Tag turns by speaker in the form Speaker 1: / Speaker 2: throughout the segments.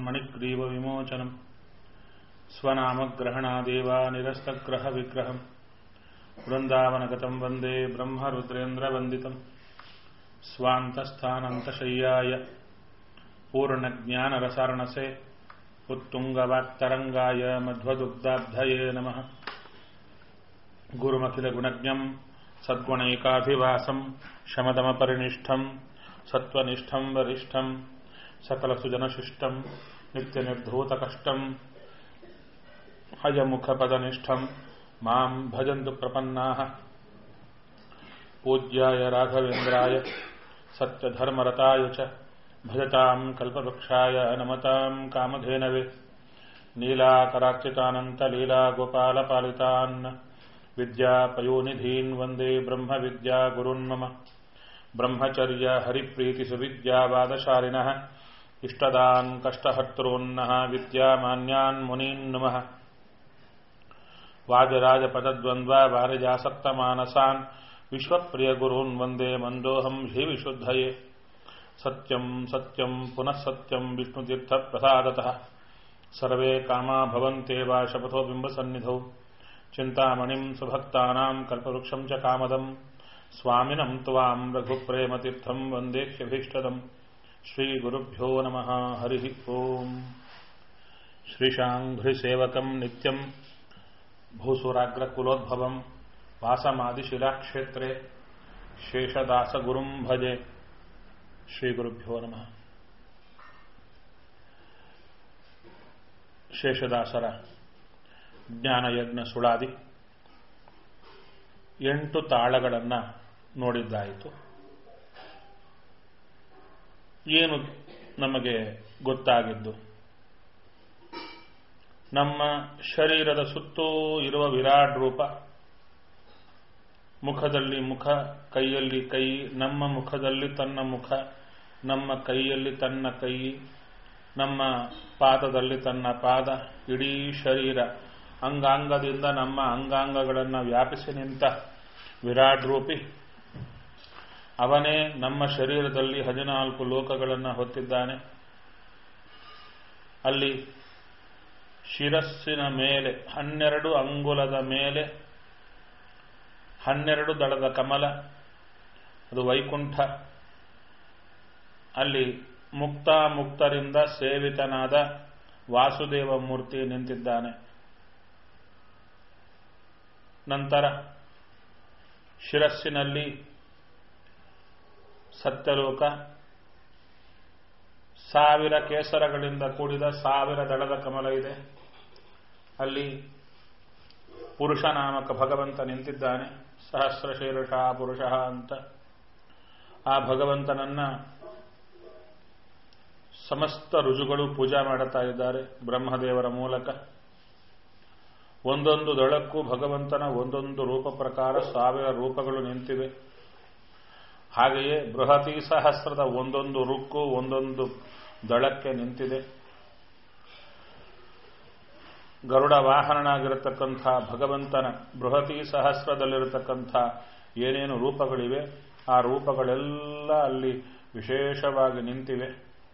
Speaker 1: मणिग्रीव विमोचनम स्वनामग्रहणादेव निरस्तग्रह विग्रहम वृंदावनगतं वंदे ब्रह्मरुद्रेन्द्रवंदितं स्वान्तस्थानन्तशय्याय पूर्णज्ञानरसार्णसे उत्तुंगवाक्तरंगाय मध्वदुग्धाब्धये नमः। गुरुमखिलगुणज्ञं सद्गुणैकाभिवासं शमदमपरिनिष्ठं सत्त्वनिष्ठं वरिष्ठं सकलसुजनशिष्टं नित्यनिर्धूतकष्टं हयमुखपदनिष्ठं मां भजन्तु प्रपन्नाः। पूज्याय राघवेन्द्राय सत्यधर्मरताय च भजतां कल्पवृक्षाय नमतां कामधेनवे। नीलाकरार्चितानन्तलीलागोपालपालितान् विद्यापयोनिधीन् वन्दे ब्रह्मविद्यागुरुन् मम। ब्रह्मचर्य हरिप्रीतिसुविद्यावादशालिनः इष्टदान् कष्टहर्तॄन्नः विद्यामान्यान् मुनीन् नमः। वाजराजपदद्वन्द्ववारिजासक्तमानसान् विश्वप्रियगुरून् वन्दे मन्दोऽहं ह्रीविशुद्धये। सत्यं सत्यं पुनः सत्यं विष्णुतीर्थप्रसादतः सर्वे कामा भवन्त्येव शपथो बिम्बसन्निधौ। चिन्तामणिं सुभक्तानां कल्पवृक्षं च कामदं स्वामिनं त्वां रघुप्रेमतीर्थं वन्देह्यभीष्टदम्। श्रीगुरुभ्यो नमः। हरिः ओम्। श्रीशाङ्घ्रिसेवकं नित्यं भूसुराग्रकुलोद्भवं वासमादिशिलाक्षेत्रे शेषदासगुरुं भजे। ಶ್ರೀಗುರುಭ್ಯೋ ನಮಃ. ಶೇಷದಾಸರ ಜ್ಞಾನಯಜ್ಞ ಸುಳಾದಿ 8 ತಾಳಗಳನ್ನು ನೋಡಿದ್ದಾಯಿತು. ಏನು ನಮಗೆ ಗೊತ್ತಾಗಿದ್ದು? ನಮ್ಮ ಶರೀರದ ಸುತ್ತೂ ಇರುವ ವಿರಾಟ್ ರೂಪ, ಮುಖದಲ್ಲಿ ಮುಖ, ಕೈಯಲ್ಲಿ ಕೈ, ನಮ್ಮ ಮುಖದಲ್ಲಿ ತನ್ನ ಮುಖ, ನಮ್ಮ ಕೈಯಲ್ಲಿ ತನ್ನ ಕೈ, ನಮ್ಮ ಪಾದದಲ್ಲಿ ತನ್ನ ಪಾದ, ಇಡೀ ಶರೀರ ಅಂಗಾಂಗದಿಂದ ನಮ್ಮ ಅಂಗಾಂಗಗಳನ್ನು ವ್ಯಾಪಿಸಿ ನಿಂತ ವಿರಾಟ್ ರೂಪಿ ಅವನೇ ನಮ್ಮ ಶರೀರದಲ್ಲಿ 14 ಲೋಕಗಳನ್ನು ಹೊತ್ತಿದ್ದಾನೆ. ಅಲ್ಲಿ ಶಿರಸ್ಸಿನ ಮೇಲೆ 12 ಅಂಗುಲದ ಮೇಲೆ 12 ದಳದ ಕಮಲ, ಅದು ವೈಕುಂಠ. ಅಲ್ಲಿ ಮುಕ್ತರಿಂದ ಸೇವಿತನಾದ ವಾಸುದೇವ ಮೂರ್ತಿ ನಿಂತಿದ್ದಾನೆ. ನಂತರ ಶಿರಸ್ಸಿನಲ್ಲಿ ಸತ್ಯಲೋಕ, 1000 ಕೇಸರಗಳಿಂದ ಕೂಡಿದ 1000 ದಳದ ಕಮಲ ಇದೆ. ಅಲ್ಲಿ ಪುರುಷನಾಮಕ ಭಗವಂತ ನಿಂತಿದ್ದಾನೆ. ಸಹಸ್ರಶೀರ್ಷ ಪುರುಷ ಅಂತ ಆ ಭಗವಂತನನ್ನ ಸಮಸ್ತ ಋಜುಗಳು ಪೂಜಾ ಮಾಡುತ್ತಾ ಇದ್ದಾರೆ ಬ್ರಹ್ಮದೇವರ ಮೂಲಕ. ಒಂದೊಂದು ದಳಕ್ಕೂ ಭಗವಂತನ ಒಂದೊಂದು ರೂಪ ಪ್ರಕಾರ 1000 ರೂಪಗಳು ನಿಂತಿವೆ. ಹಾಗೆಯೇ ಬೃಹತಿ ಸಹಸ್ರದ ಒಂದೊಂದು ರುಕ್ಕು ಒಂದೊಂದು ದಳಕ್ಕೆ ನಿಂತಿದೆ. ಗರುಡ ವಾಹನನಾಗಿರತಕ್ಕಂಥ ಭಗವಂತನ ಬೃಹತಿ ಸಹಸ್ರದಲ್ಲಿರತಕ್ಕಂಥ ಏನೇನು ರೂಪಗಳಿವೆ ಆ ರೂಪಗಳೆಲ್ಲ ಅಲ್ಲಿ ವಿಶೇಷವಾಗಿ ನಿಂತಿವೆ.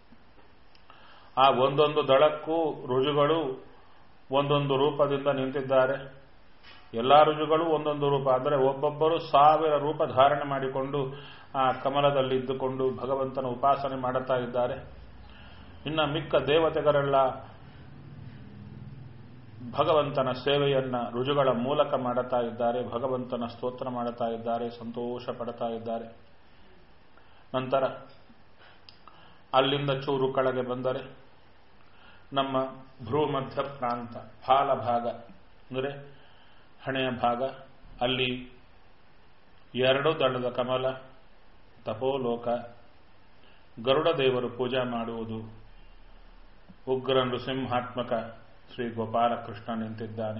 Speaker 1: ಆ ಒಂದೊಂದು ದಳಕ್ಕೂ ಋಜುಗಳು ಒಂದೊಂದು ರೂಪದಿಂದ ನಿಂತಿದ್ದಾರೆ. ಎಲ್ಲ ಋಜುಗಳು ಒಂದೊಂದು ರೂಪ, ಅಂದರೆ ಒಬ್ಬೊಬ್ಬರು 1000 ರೂಪ ಧಾರಣೆ ಮಾಡಿಕೊಂಡು ಆ ಕಮಲದಲ್ಲಿ ಇದ್ದುಕೊಂಡು ಭಗವಂತನ ಉಪಾಸನೆ ಮಾಡುತ್ತಾ ಇದ್ದಾರೆ. ಇನ್ನು ಮಿಕ್ಕ ದೇವತೆಗಳೆಲ್ಲ ಭಗವಂತನ ಸೇವೆಯನ್ನ ಋಜುಗಳ ಮೂಲಕ ಮಾಡುತ್ತಾ ಇದ್ದಾರೆ, ಭಗವಂತನ ಸ್ತೋತ್ರ ಮಾಡುತ್ತಾ ಇದ್ದಾರೆ, ಸಂತೋಷ ಪಡುತ್ತಾ ಇದ್ದಾರೆ. ನಂತರ ಅಲ್ಲಿಂದ ಚೂರು ಕೆಳಗೆ ಬಂದರೆ ನಮ್ಮ ಭ್ರೂಮಧ್ಯ ಪ್ರಾಂತ, ಫಾಲಭಾಗ ಅಂದರೆ ಹಣೆಯ ಭಾಗ, ಅಲ್ಲಿ 2 ದಳದ ಕಮಲ, ತಪೋಲೋಕ, ಗರುಡ ದೇವರು ಪೂಜಾ ಮಾಡುವುದು, ಉಗ್ರ ನೃಸಿಂಹಾತ್ಮಕ ಶ್ರೀ ಗೋಪಾಲಕೃಷ್ಣ ನಿಂತಿದ್ದಾನೆ.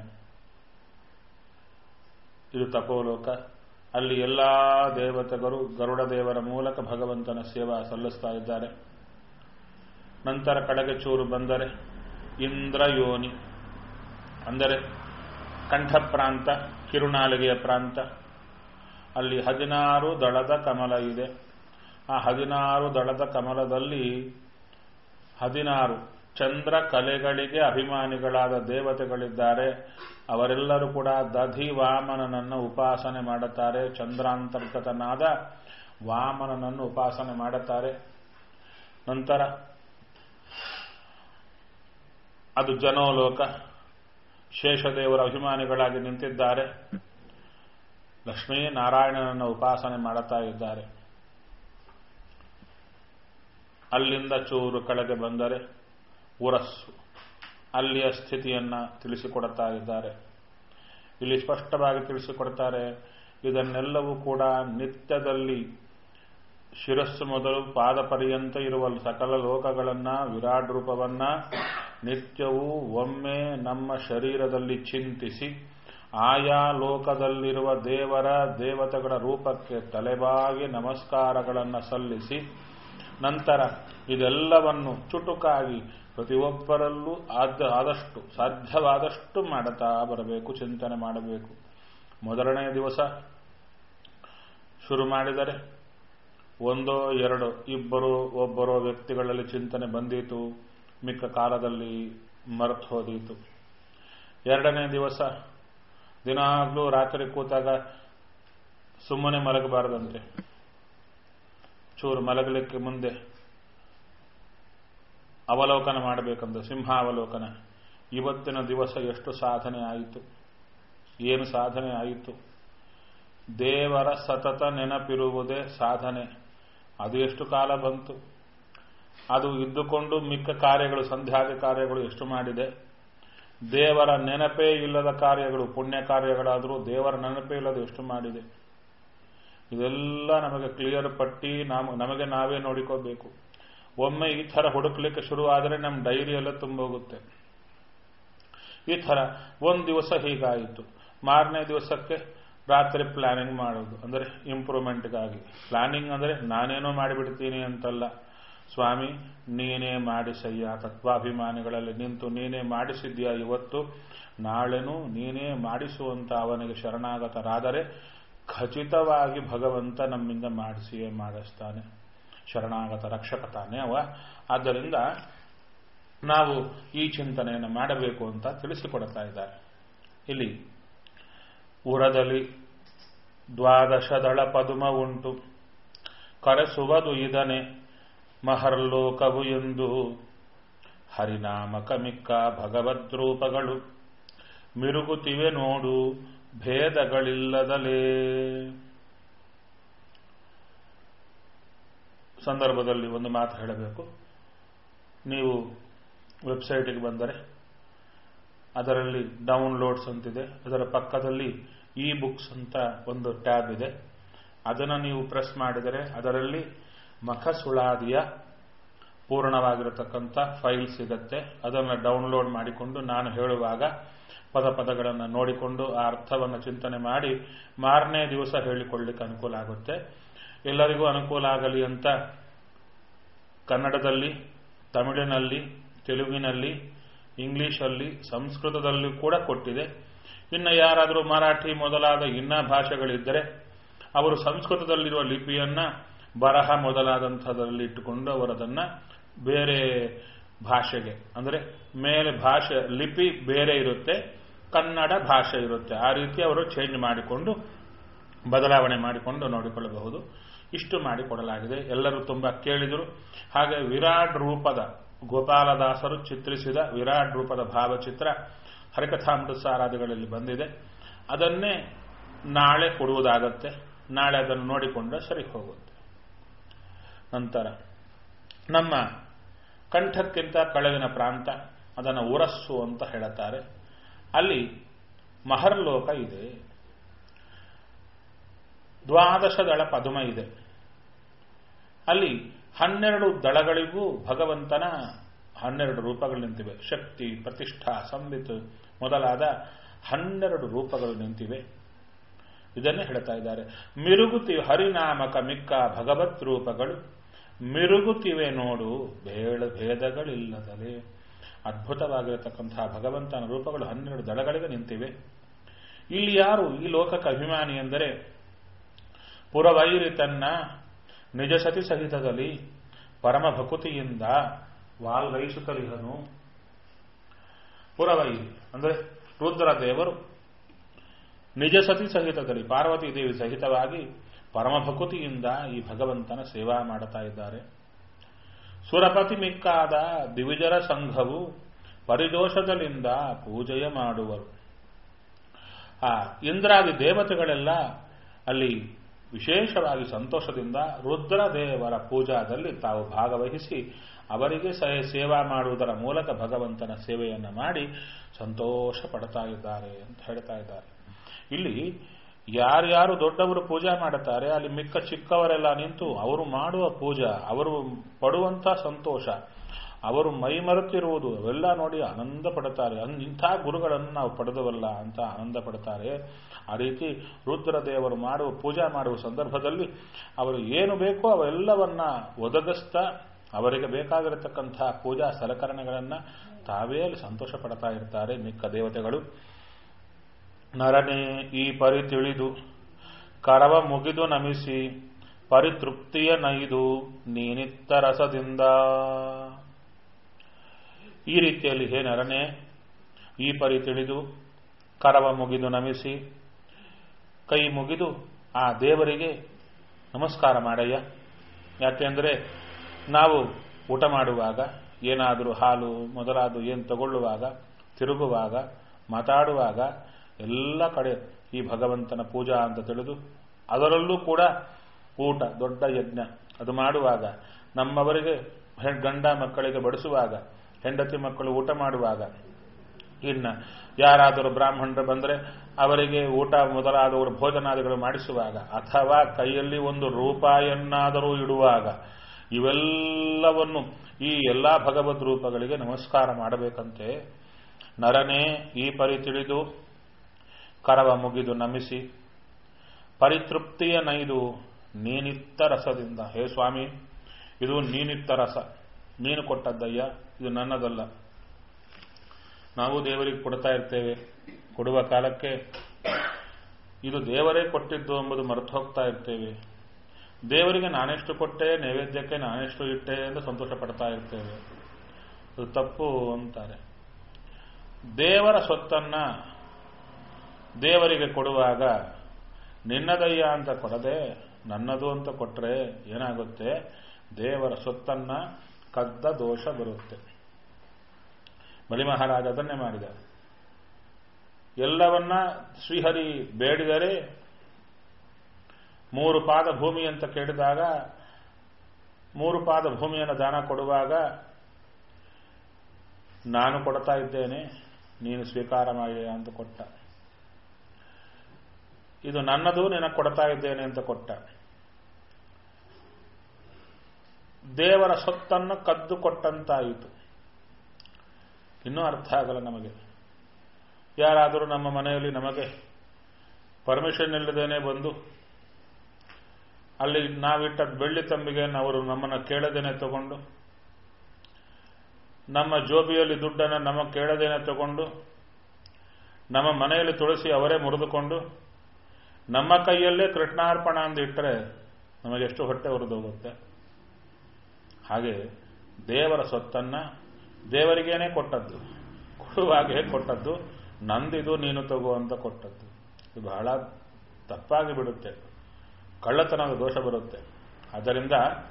Speaker 1: ಇದು ತಪೋಲೋಕ. ಅಲ್ಲಿ ಎಲ್ಲಾ ದೇವತೆಗಳು ಗರುಡ ದೇವರ ಮೂಲಕ ಭಗವಂತನ ಸೇವಾ ಸಲ್ಲಿಸ್ತಾ ಇದ್ದಾರೆ. ನಂತರ ಕಡೆಗೆ ಚೂರು ಬಂದರೆ ಇಂದ್ರಯೋನಿ, ಅಂದರೆ ಕಂಠ ಪ್ರಾಂತ, ಕಿರುನಾಲಿಗೆಯ ಪ್ರಾಂತ. ಅಲ್ಲಿ 16 ದಳದ ಕಮಲ ಇದೆ. ಆ 16 ದಳದ ಕಮಲದಲ್ಲಿ 16 ಚಂದ್ರ ಕಲೆಗಳಿಗೆ ಅಭಿಮಾನಿಗಳಾದ ದೇವತೆಗಳಿದ್ದಾರೆ. ಅವರೆಲ್ಲರೂ ಕೂಡ ದಧಿ ವಾಮನನನ್ನು ಉಪಾಸನೆ ಮಾಡುತ್ತಾರೆ. ಚಂದ್ರಾಂತರ್ಗತನಾದ ವಾಮನನನ್ನು ಉಪಾಸನೆ ಮಾಡುತ್ತಾರೆ. ನಂತರ ಅದು ಜನೋಲೋಕ, ಶೇಷದೇವರ ಅಭಿಮಾನಿಗಳಾಗಿ ನಿಂತಿದ್ದಾರೆ. ಲಕ್ಷ್ಮೀನಾರಾಯಣನನ್ನು ಉಪಾಸನೆ ಮಾಡುತ್ತಾ ಇದ್ದಾರೆ. ಅಲ್ಲಿಂದ ಚೂರು ಕೆಳಗೆ ಬಂದರೆ ಉರಸ್ಸು, ಅಲ್ಲಿಯ ಸ್ಥಿತಿಯನ್ನ ತಿಳಿಸಿಕೊಡುತ್ತಾ ಇದ್ದಾರೆ. ಇಲ್ಲಿ ಸ್ಪಷ್ಟವಾಗಿ ತಿಳಿಸಿಕೊಡ್ತಾರೆ. ಇದನ್ನೆಲ್ಲವೂ ಕೂಡ ನಿತ್ಯದಲ್ಲಿ ಶಿರಸ್ಸು ಮೊದಲು ಪಾದ ಪರ್ಯಂತ ಇರುವ ಸಕಲ ಲೋಕಗಳನ್ನ, ವಿರಾಟ್ ರೂಪವನ್ನ ನಿತ್ಯವೂ ಒಮ್ಮೆ ನಮ್ಮ ಶರೀರದಲ್ಲಿ ಚಿಂತಿಸಿ ಆಯಾ ಲೋಕದಲ್ಲಿರುವ ದೇವರ ದೇವತೆಗಳ ರೂಪಕ್ಕೆ ತಲೆಬಾಗಿ ನಮಸ್ಕಾರಗಳನ್ನು ಸಲ್ಲಿಸಿ ನಂತರ ಇದೆಲ್ಲವನ್ನು ಚುಟುಕಾಗಿ ಪ್ರತಿಯೊಬ್ಬರಲ್ಲೂ ಆದಷ್ಟು ಸಾಧ್ಯವಾದಷ್ಟು ಮಾಡುತ್ತಾ ಬರಬೇಕು, ಚಿಂತನೆ ಮಾಡಬೇಕು. ಮೊದಲನೇ ದಿವಸ ಶುರು ಮಾಡಿದರೆ ಒಂದೋ ಎರಡೋ ಇಬ್ಬರು ಒಬ್ಬರೋ ವ್ಯಕ್ತಿಗಳಲ್ಲಿ ಚಿಂತನೆ ಬಂದೀತು, ಮಿಕ್ಕ ಕಾಲದಲ್ಲಿ ಮರೆತು ಹೋದೀತು. ಎರಡನೇ ದಿವಸ ದಿನಾಗ್ಲೂ ರಾತ್ರಿ ಕೂತಾಗ ಸುಮ್ಮನೆ ಮಲಗಬಾರದಂತೆ, ಚೂರು ಮಲಗಲಿಕ್ಕೆ ಮುಂದೆ ಅವಲೋಕನ ಮಾಡಬೇಕಂದ್ರೆ ಸಿಂಹಾವಲೋಕನ. ಇವತ್ತಿನ ದಿವಸ ಎಷ್ಟು ಸಾಧನೆ ಆಯಿತು, ಏನು ಸಾಧನೆ ಆಯಿತು. ದೇವರ ಸತತ ನೆನಪಿರುವುದೇ ಸಾಧನೆ. ಅದು ಎಷ್ಟು ಕಾಲ ಬಂತು, ಅದು ಇದ್ದುಕೊಂಡು ಮಿಕ್ಕ ಕಾರ್ಯಗಳು, ಸಂಧ್ಯಾದಿ ಕಾರ್ಯಗಳು ಎಷ್ಟು ಮಾಡಿದೆ. ದೇವರ ನೆನಪೇ ಇಲ್ಲದ ಕಾರ್ಯಗಳು, ಪುಣ್ಯ ಕಾರ್ಯಗಳಾದರೂ ದೇವರ ನೆನಪೇ ಇಲ್ಲದ ಎಷ್ಟು ಮಾಡಿದೆ. ಇದೆಲ್ಲ ನಮಗೆ ಕ್ಲಿಯರ್ ಪಟ್ಟಿ ನಮಗೆ ನಾವೇ ನೋಡಿಕೋಬೇಕು. ಒಮ್ಮೆ ಈ ಥರ ಹುಡುಕ್ಲಿಕ್ಕೆ ಶುರುವಾದರೆ ನಮ್ಮ ಡೈರಿಯೆಲ್ಲ ತುಂಬೋಗುತ್ತೆ. ಈ ಥರ ಒಂದು ದಿವಸ ಹೀಗಾಯಿತು, ಮಾರನೇ ದಿವಸಕ್ಕೆ ರಾತ್ರಿ ಪ್ಲಾನಿಂಗ್ ಮಾಡೋದು, ಅಂದರೆ ಇಂಪ್ರೂವ್ಮೆಂಟ್ಗಾಗಿ. ಪ್ಲಾನಿಂಗ್ ಅಂದರೆ ನಾನೇನೋ ಮಾಡಿಬಿಡ್ತೀನಿ ಅಂತಲ್ಲ, ಸ್ವಾಮಿ ನೀನೇ ಮಾಡಿಸಯ್ಯ, ತತ್ವಾಭಿಮಾನಿಗಳಲ್ಲಿ ನಿಂತು ನೀನೇ ಮಾಡಿಸಿದ್ಯಾ ಇವತ್ತು, ನಾಳೆನೂ ನೀನೇ ಮಾಡಿಸುವಂತ ಅವನಿಗೆ ಶರಣಾಗತರಾದರೆ ಖಚಿತವಾಗಿ ಭಗವಂತ ನಮ್ಮಿಂದ ಮಾಡಿಸಿಯೇ ಮಾಡಿಸ್ತಾನೆ. ಶರಣಾಗತ ರಕ್ಷಕ ತಾನೆ ಅವ. ಆದ್ದರಿಂದ ನಾವು ಈ ಚಿಂತನೆಯನ್ನು ಮಾಡಬೇಕು ಅಂತ ತಿಳಿಸಿಕೊಡ್ತಾ ಇದ್ದಾರೆ. ಇಲ್ಲಿ ಉರದಲ್ಲಿ 12 ದಳ ಪದುಮ ಉಂಟು, ಕರೆಸುವುದು ಇದನೆ ಮಹರ್ಲೋಕವು ಎಂದು. ಹರಿನಾಮಕ ಮಿಕ್ಕ ಭಗವದ್ರೂಪಗಳು ಮಿರುಗುತ್ತಿವೆ ನೋಡು ಭೇದಗಳಿಲ್ಲದಲೇ. ಸಂದರ್ಭದಲ್ಲಿ ಒಂದು ಮಾತು ಹೇಳಬೇಕು. ನೀವು ವೆಬ್ಸೈಟ್ಗೆ ಬಂದರೆ ಅದರಲ್ಲಿ ಡೌನ್ಲೋಡ್ಸ್ ಅಂತಿದೆ, ಅದರ ಪಕ್ಕದಲ್ಲಿ ಇ ಬುಕ್ಸ್ ಅಂತ ಒಂದು ಟ್ಯಾಬ್ ಇದೆ. ಅದನ್ನು ನೀವು ಪ್ರೆಸ್ ಮಾಡಿದರೆ ಅದರಲ್ಲಿ ಮಖಸುಳಾದಿಯ ಪೂರ್ಣವಾಗಿರತಕ್ಕಂಥ ಫೈಲ್ ಸಿಗತ್ತೆ. ಅದನ್ನು ಡೌನ್ಲೋಡ್ ಮಾಡಿಕೊಂಡು ನಾನು ಹೇಳುವಾಗ ಪದಗಳನ್ನು ನೋಡಿಕೊಂಡು ಆ ಅರ್ಥವನ್ನು ಚಿಂತನೆ ಮಾಡಿ ಮಾರನೇ ದಿವಸ ಹೇಳಿಕೊಳ್ಳಿಕ್ಕೆ ಅನುಕೂಲ ಆಗುತ್ತೆ. ಎಲ್ಲರಿಗೂ ಅನುಕೂಲ ಆಗಲಿ ಅಂತ ಕನ್ನಡದಲ್ಲಿ, ತಮಿಳಿನಲ್ಲಿ, ತೆಲುಗಿನಲ್ಲಿ, ಇಂಗ್ಲಿಷಲ್ಲಿ, ಸಂಸ್ಕೃತದಲ್ಲಿ ಕೂಡ ಕೊಟ್ಟಿದೆ. ಇನ್ನು ಯಾರಾದರೂ ಮರಾಠಿ ಮೊದಲಾದ ಇನ್ನ ಭಾಷೆಗಳಿದ್ದರೆ ಅವರು ಸಂಸ್ಕೃತದಲ್ಲಿರುವ ಲಿಪಿಯನ್ನ ಬರಹ ಮೊದಲಾದಂಥದ್ರಲ್ಲಿ ಇಟ್ಟುಕೊಂಡು ಅವರದನ್ನ ಬೇರೆ ಭಾಷೆಗೆ, ಅಂದರೆ ಮೇಲೆ ಭಾಷೆ ಲಿಪಿ ಬೇರೆ ಇರುತ್ತೆ, ಕನ್ನಡ ಭಾಷೆ ಇರುತ್ತೆ, ಆ ರೀತಿ ಅವರು ಚೇಂಜ್ ಮಾಡಿಕೊಂಡು ಬದಲಾವಣೆ ಮಾಡಿಕೊಂಡು ನೋಡಿಕೊಳ್ಳಬಹುದು. ಇಷ್ಟು ಮಾಡಿಕೊಡಲಾಗಿದೆ. ಎಲ್ಲರೂ ತುಂಬಾ ಕೇಳಿದರು. ಹಾಗೆ ವಿರಾಟ್ ರೂಪದ ಗೋಪಾಲದಾಸರು ಚಿತ್ರಿಸಿದ ವಿರಾಟ್ ರೂಪದ ಭಾವಚಿತ್ರ ಹರಿಕಥಾಮೃತಸಾರಾದಿಗಳಲ್ಲಿ ಬಂದಿದೆ. ಅದನ್ನೇ ನಾಳೆ ಕೊಡುವುದಾಗತ್ತೆ. ನಾಳೆ ಅದನ್ನು ನೋಡಿಕೊಂಡ್ರೆ ಸರಿ ಹೋಗುತ್ತೆ. ನಂತರ ನಮ್ಮ ಕಂಠಕ್ಕಿಂತ ಕೆಳಗಿನ ಪ್ರಾಂತ, ಅದನ್ನು ಉರಸ್ಸು ಅಂತ ಹೇಳುತ್ತಾರೆ. ಅಲ್ಲಿ ಮಹರ್ಲೋಕ ಇದೆ. 12 ದಳ ಪದುಮ ಇದೆ. ಅಲ್ಲಿ 12 ದಳಗಳಿಗೂ ಭಗವಂತನ 12 ರೂಪಗಳು ನಿಂತಿವೆ. ಶಕ್ತಿ, ಪ್ರತಿಷ್ಠಾ, ಸಂವಿತ್ ಮೊದಲಾದ 12 ರೂಪಗಳು ನಿಂತಿವೆ. ಇದನ್ನೇ ಹೇಳ್ತಾ ಇದ್ದಾರೆ. ಮಿರುಗುತ್ತಿವೆ ಹರಿನಾಮಕ ಮಿಕ್ಕ ಭಗವತ್ ರೂಪಗಳು ಮಿರುಗುತ್ತಿವೆ ನೋಡು ಭೇದಗಳಿಲ್ಲದಲೇ. ಅದ್ಭುತವಾಗಿರತಕ್ಕಂತಹ ಭಗವಂತನ ರೂಪಗಳು 12 ದಳಗಳಿಗೆ ನಿಂತಿವೆ. ಇಲ್ಲಿ ಯಾರು ಈ ಲೋಕಕ್ಕೆ ಅಭಿಮಾನಿ ಎಂದರೆ ಪುರವೈರಿ ತನ್ನ ನಿಜ ಸತಿ ಸಹಿತದಲ್ಲಿ ಪರಮ ಭಕುತಿಯಿಂದ ವಾಲ್ಗೈಸುತ್ತಲಿಹನು. ಪುರವೈ ಅಂದರೆ ರುದ್ರದೇವರು ನಿಜ ಸತಿ ಸಹಿತದಲ್ಲಿ ಪಾರ್ವತಿ ದೇವಿ ಸಹಿತವಾಗಿ ಪರಮಭಕುತಿಯಿಂದ ಈ ಭಗವಂತನ ಸೇವಾ ಮಾಡುತ್ತಾ ಇದ್ದಾರೆ. ಸುರಪತಿ ಮಿಕ್ಕಾದ ದಿವಿಜರ ಸಂಘವು ಪರಿದೋಷಗಳಿಂದ ಪೂಜೆಯ ಮಾಡುವರು. ಆ ಇಂದ್ರಾದಿ ದೇವತೆಗಳೆಲ್ಲ ಅಲ್ಲಿ ವಿಶೇಷವಾಗಿ ಸಂತೋಷದಿಂದ ರುದ್ರದೇವರ ಪೂಜಾದಲ್ಲಿ ತಾವು ಭಾಗವಹಿಸಿ ಅವರಿಗೆ ಸೇವಾ ಮಾಡುವುದರ ಮೂಲಕ ಭಗವಂತನ ಸೇವೆಯನ್ನು ಮಾಡಿ ಸಂತೋಷ ಪಡ್ತಾ ಇದ್ದಾರೆ ಅಂತ ಹೇಳ್ತಾ ಇದ್ದಾರೆ. ಇಲ್ಲಿ ಯಾರ್ಯಾರು ದೊಡ್ಡವರು ಪೂಜೆ ಮಾಡುತ್ತಾರೆ ಅಲ್ಲಿ ಮಿಕ್ಕ ಚಿಕ್ಕವರೆಲ್ಲ ನಿಂತು ಅವರು ಮಾಡುವ ಪೂಜಾ, ಅವರು ಪಡುವಂಥ ಸಂತೋಷ, ಅವರು ಮೈಮರೆತಿರುವುದು ಅವೆಲ್ಲ ನೋಡಿ ಆನಂದ ಪಡುತ್ತಾರೆ. ಇಂಥ ಗುರುಗಳನ್ನು ನಾವು ಪಡೆದವಲ್ಲ ಅಂತ ಆನಂದ ಪಡುತ್ತಾರೆ. ಆ ರೀತಿ ರುದ್ರದೇವರು ಪೂಜೆ ಮಾಡುವ ಸಂದರ್ಭದಲ್ಲಿ ಅವರು ಏನು ಬೇಕೋ ಅವೆಲ್ಲವನ್ನ ಒದಗಿಸ್ತಾ ಅವರಿಗೆ ಬೇಕಾಗಿರತಕ್ಕಂಥ ಪೂಜಾ ಸಲಕರಣೆಗಳನ್ನು ತಾವೇ ಅಲ್ಲಿ ಸಂತೋಷ ಪಡ್ತಾ ಇರ್ತಾರೆ ಮಿಕ್ಕ ದೇವತೆಗಳು. ನರನೇ ಈ ಪರಿ ತಿಳಿದು ಕರವ ಮುಗಿದು ನಮಿಸಿ ಪರಿತೃಪ್ತಿಯ ನೈದು ನೀನಿತ್ತ ರಸದಿಂದ. ಈ ರೀತಿಯಲ್ಲಿ ಹೇ ನರನೇ ಈ ಪರಿ ತಿಳಿದು ಕರವ ಮುಗಿದು ನಮಿಸಿ ಕೈ ಮುಗಿದು ಆ ದೇವರಿಗೆ ನಮಸ್ಕಾರ ಮಾಡಯ್ಯ. ಯಾಕೆಂದರೆ ನಾವು ಊಟ ಮಾಡುವಾಗ ಏನಾದರೂ ಹಾಲು ಮೊದಲಾದ ಏನು ತಗೊಳ್ಳುವಾಗ ತಿರುಗುವಾಗ ಮಾತಾಡುವಾಗ ಎಲ್ಲ ಕಡೆ ಈ ಭಗವಂತನ ಪೂಜಾ ಅಂತ ತಿಳಿದು ಅದರಲ್ಲೂ ಕೂಡ ಊಟ ದೊಡ್ಡ ಯಜ್ಞ ಅದು ಮಾಡುವಾಗ ನಮ್ಮವರಿಗೆ ಗಂಡ ಮಕ್ಕಳಿಗೆ ಬಡಿಸುವಾಗ ಹೆಂಡತಿ ಮಕ್ಕಳು ಊಟ ಮಾಡುವಾಗ ಇನ್ನು ಯಾರಾದರೂ ಬ್ರಾಹ್ಮಣರು ಬಂದರೆ ಅವರಿಗೆ ಊಟ ಮೊದಲಾದವರು ಭೋಜನಾದಿಗಳು ಮಾಡಿಸುವಾಗ ಅಥವಾ ಕೈಯಲ್ಲಿ ಒಂದು ರೂಪಾಯನ್ನಾದರೂ ಇಡುವಾಗ ಇವೆಲ್ಲವನ್ನು ಈ ಎಲ್ಲ ಭಗವದ್ ರೂಪಗಳಿಗೆ ನಮಸ್ಕಾರ ಮಾಡಬೇಕಂತೆ. ನರನೇ ಈ ಪರಿ ತಿಳಿದು ಕರವ ಮುಗಿದು ನಮಿಸಿ ಪರಿತೃಪ್ತಿಯ ನೈದು ನೀನಿತ್ತ ರಸದಿಂದ. ಹೇ ಸ್ವಾಮಿ ಇದು ನೀನಿತ್ತ ರಸ, ನೀನು ಕೊಟ್ಟದ್ದಯ್ಯ, ಇದು ನನ್ನದಲ್ಲ. ನಾವು ದೇವರಿಗೆ ಕೊಡ್ತಾ ಇರ್ತೇವೆ, ಕೊಡುವ ಕಾಲಕ್ಕೆ ಇದು ದೇವರೇ ಕೊಟ್ಟಿದ್ದು ಎಂಬುದು ಮರೆತು ಹೋಗ್ತಾ ಇರ್ತೇವೆ. ದೇವರಿಗೆ ನಾನೆಷ್ಟು ಕೊಟ್ಟೆ, ನೈವೇದ್ಯಕ್ಕೆ ನಾನೆಷ್ಟು ಇಟ್ಟೆ ಎಂದು ಸಂತೋಷ ಪಡ್ತಾ ಇರ್ತೇವೆ. ಅದು ತಪ್ಪು ಅಂತಾರೆ. ದೇವರ ಸೊತ್ತನ್ನ ದೇವರಿಗೆ ಕೊಡುವಾಗ ನಿನ್ನದಯ್ಯ ಅಂತ ಕೊಡದೆ ನನ್ನದು ಅಂತ ಕೊಟ್ಟರೆ ಏನಾಗುತ್ತೆ, ದೇವರ ಸೊತ್ತನ್ನ ಕದ್ದ ದೋಷ ಬರುತ್ತೆ. ಬಲಿ ಮಹಾರಾಜ ಅದನ್ನೇ ಮಾಡಿದ. ಎಲ್ಲವನ್ನ ಶ್ರೀಹರಿ ಬೇಡಿದರೆ 3 ಪಾದ ಭೂಮಿ ಅಂತ ಕೇಳಿದಾಗ 3 ಪಾದ ಭೂಮಿಯನ್ನು ದಾನ ಕೊಡುವಾಗ ನಾನು ಕೊಡ್ತಾ ಇದ್ದೇನೆ ನೀನು ಸ್ವೀಕಾರ ಮಾಡಿ ಅಂತ ಕೊಟ್ಟ. ಇದು ನನ್ನದು ನಿನಗೆ ಕೊಡ್ತಾ ಇದ್ದೇನೆ ಅಂತ ಕೊಟ್ಟ. ದೇವರ ಸೊತ್ತನ್ನು ಕದ್ದು ಕೊಟ್ಟಂತಾಯಿತು. ಇನ್ನೂ ಅರ್ಥ ಆಗಲ್ಲ ನಮಗೆ. ಯಾರಾದರೂ ನಮ್ಮ ಮನೆಯಲ್ಲಿ ನಮಗೆ ಪರ್ಮಿಷನ್ ಇಲ್ಲದೇನೆ ಬಂದು ಅಲ್ಲಿ ನಾವಿಟ್ಟ ಬೆಳ್ಳಿ ತಂಬಿಗೆ ಅವರು ನಮ್ಮನ್ನು ಕೇಳದೇನೆ ತಗೊಂಡು, ನಮ್ಮ ಜೋಬಿಯಲ್ಲಿ ದುಡ್ಡನ್ನು ನಮಗೆ ಕೇಳದೇನೆ ತಗೊಂಡು, ನಮ್ಮ ಮನೆಯಲ್ಲಿ ತುಳಸಿ ಅವರೇ ಮುರಿದುಕೊಂಡು ನಮ್ಮ ಕೈಯಲ್ಲೇ ಕೃಷ್ಣಾರ್ಪಣ ಅಂದಿಟ್ಟರೆ ನಮಗೆಷ್ಟು ಹೊಟ್ಟೆ ಉರಿದೋಗುತ್ತೆ. ಹಾಗೆ ದೇವರ ಸೊತ್ತನ್ನ ದೇವರಿಗೇನೆ ಕೊಟ್ಟದ್ದು, ಕೊಡುವಾಗೇ ಕೊಟ್ಟದ್ದು, ನಂದಿದು ನೀನು ತಗೋ ಅಂತ ಕೊಟ್ಟದ್ದು. ಇದು ಬಹಳ ತಪ್ಪಾಗಿ ಬಿಡುತ್ತೆ, ಕಳ್ಳತನದ ದೋಷ ಬರುತ್ತೆ. ಆದ್ದರಿಂದ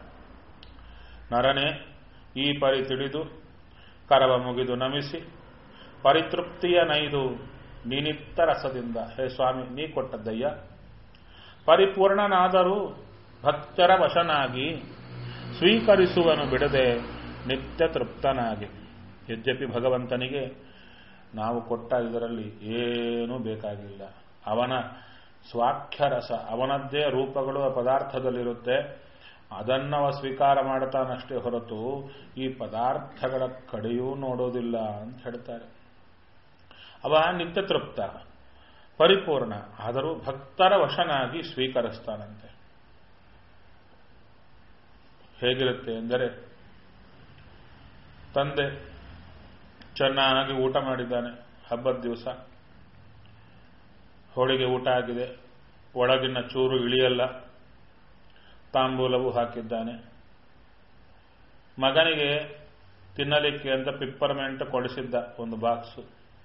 Speaker 1: ನರನೇ ಈ ಪರಿ ತಿಳಿದು ಕರವ ಮುಗಿದು ನಮಿಸಿ ಪರಿತೃಪ್ತಿಯ ನೈದು ನೀನಿತ್ತ ರಸದಿಂದ. ಹೇ ಸ್ವಾಮಿ ನೀ ಕೊಟ್ಟದ್ದಯ್ಯ. ಪರಿಪೂರ್ಣನಾದರೂ ಭಕ್ತರ ವಶನಾಗಿ ಸ್ವೀಕರಿಸುವನು ಬಿಡದೆ ನಿತ್ಯ ತೃಪ್ತನಾಗಿ. ಯದ್ಯಪಿ ಭಗವಂತನಿಗೆ ನಾವು ಕೊಟ್ಟ ಇದರಲ್ಲಿ ಏನೂ ಬೇಕಾಗಿಲ್ಲ. ಅವನ ಸ್ವಾಖ್ಯರಸ, ಅವನದ್ದೇ ರೂಪಗಳು ಆ ಪದಾರ್ಥದಲ್ಲಿರುತ್ತೆ. ಅದನ್ನವ ಸ್ವೀಕಾರ ಮಾಡ್ತಾನಷ್ಟೇ ಹೊರತು ಈ ಪದಾರ್ಥಗಳ ಕಡೆಯೂ ನೋಡೋದಿಲ್ಲ ಅಂತ ಹೇಳ್ತಾರೆ. ಅವ ನಿತ್ಯ ತೃಪ್ತ, ಪರಿಪೂರ್ಣ, ಆದರೂ ಭಕ್ತರ ವಶನಾಗಿ ಸ್ವೀಕರಿಸ್ತಾನಂತೆ. ಹೇಗಿರುತ್ತೆ ಎಂದರೆ, ತಂದೆ ಚೆನ್ನಾಗಿ ಊಟ ಮಾಡಿದ್ದಾನೆ, ಹಬ್ಬದ ದಿವಸ ಹೋಳಿಗೆ ಊಟ ಆಗಿದೆ, ಒಳಗಿನ ಚೂರು ಇಳಿಯಲ್ಲ, ತಾಂಬೂಲವು ಹಾಕಿದ್ದಾನೆ. ಮಗನಿಗೆ ತಿನ್ನಲಿಕ್ಕೆ ಅಂತ ಪಿಪ್ಪರ್ಮೆಂಟ್ ಕೊಡಿಸಿದ್ದ ಒಂದು ಬಾಕ್ಸ್.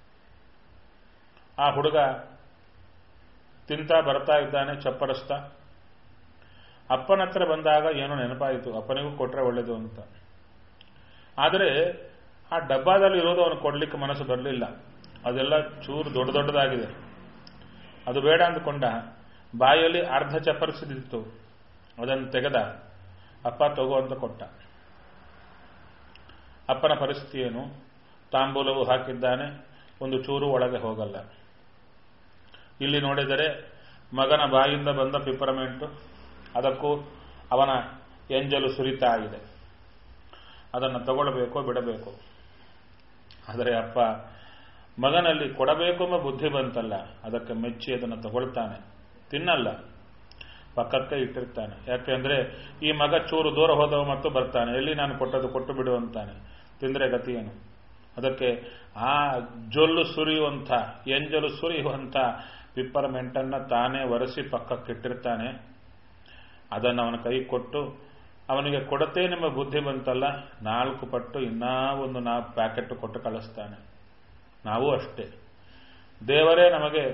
Speaker 1: ಆ ಹುಡುಗ ತಿಂತಾ ಬರ್ತಾ ಇದ್ದಾನೆ, ಚಪ್ಪರಿಸ್ತಾ. ಅಪ್ಪನ ಹತ್ರ ಬಂದಾಗ ಏನೋ ನೆನಪಾಯಿತು, ಅಪ್ಪನಿಗೂ ಕೊಟ್ರೆ ಒಳ್ಳೇದು ಅಂತ. ಆದರೆ ಆ ಡಬ್ಬಾದಲ್ಲಿ ಇರೋದು ಅವನು ಕೊಡ್ಲಿಕ್ಕೆ ಮನಸ್ಸು ಬರಲಿಲ್ಲ. ಅದೆಲ್ಲ ಚೂರು ದೊಡ್ಡ ದೊಡ್ಡದಾಗಿದೆ, ಅದು ಬೇಡ ಅಂದ್ಕೊಂಡ. ಬಾಯಲ್ಲಿ ಅರ್ಧ ಚಪ್ಪರಿಸಿದಿತ್ತು, ಅದನ್ನು ತೆಗೆದ. ಅಪ್ಪ ತಗೋ ಅಂತ ಕೊಟ್ಟ. ಅಪ್ಪನ ಪರಿಸ್ಥಿತಿ ಏನು? ತಾಂಬೂಲವು ಹಾಕಿದ್ದಾನೆ, ಒಂದು ಚೂರು ಒಳಗೆ ಹೋಗಲ್ಲ. ಇಲ್ಲಿ ನೋಡಿದರೆ ಮಗನ ಬಾಯಿಂದ ಬಂದ ಪಿಪ್ಪರಮೆಂಟು, ಅದಕ್ಕೂ ಅವನ ಎಂಜಲು ಸುರಿತಾ ಇದೆ. ಅದನ್ನು ತಗೊಳ್ಬೇಕೋ ಬಿಡಬೇಕು. ಆದರೆ ಅಪ್ಪ ಮಗನಲ್ಲಿ ಕೊಡಬೇಕು ಎಂಬ ಬುದ್ಧಿ ಬಂತಲ್ಲ, ಅದಕ್ಕೆ ಮೆಚ್ಚಿ ಅದನ್ನು ತಗೊಳ್ತಾನೆ. ತಿನ್ನಲ್ಲ, ಪಕ್ಕಕ್ಕೆ ಇಟ್ಟಿರ್ತಾನೆ. ಯಾಕೆಂದ್ರೆ ಈ ಮಗ ಚೂರು ದೂರ ಹೋದವ ಮತ್ತು ಬರ್ತಾನೆ, ಎಲ್ಲಿ ನಾನು ಕೊಟ್ಟದ್ದು ಕೊಟ್ಟು ಬಿಡು ಅಂತಾನೆ. ತಿಂದ್ರೆ ಗತಿಯೇನು? ಅದಕ್ಕೆ ಆ ಜೊಲ್ಲು ಸುರಿಯುವಂಥ, ಎಂಜಲು ಸುರಿಯುವಂಥ ಪಿಪ್ಪರ್ಮೆಂಟನ್ನು ತಾನೇ ಒರೆಸಿ ಪಕ್ಕಕ್ಕಿಟ್ಟಿರ್ತಾನೆ. ಅದನ್ನು ಅವನ ಕೈ ಕೊಟ್ಟು ಅವನಿಗೆ ಕೊಡತೇನೆಂಬ ಬುದ್ಧಿ ಬಂತಲ್ಲ, 4 ಪಟ್ಟು ಇನ್ನೂ ಒಂದು 4 ಪ್ಯಾಕೆಟ್ ಕೊಟ್ಟು ಕಳಿಸ್ತಾನೆ. ನಾವು ಅಷ್ಟೇ, ದೇವರೇ ನಮಗೆ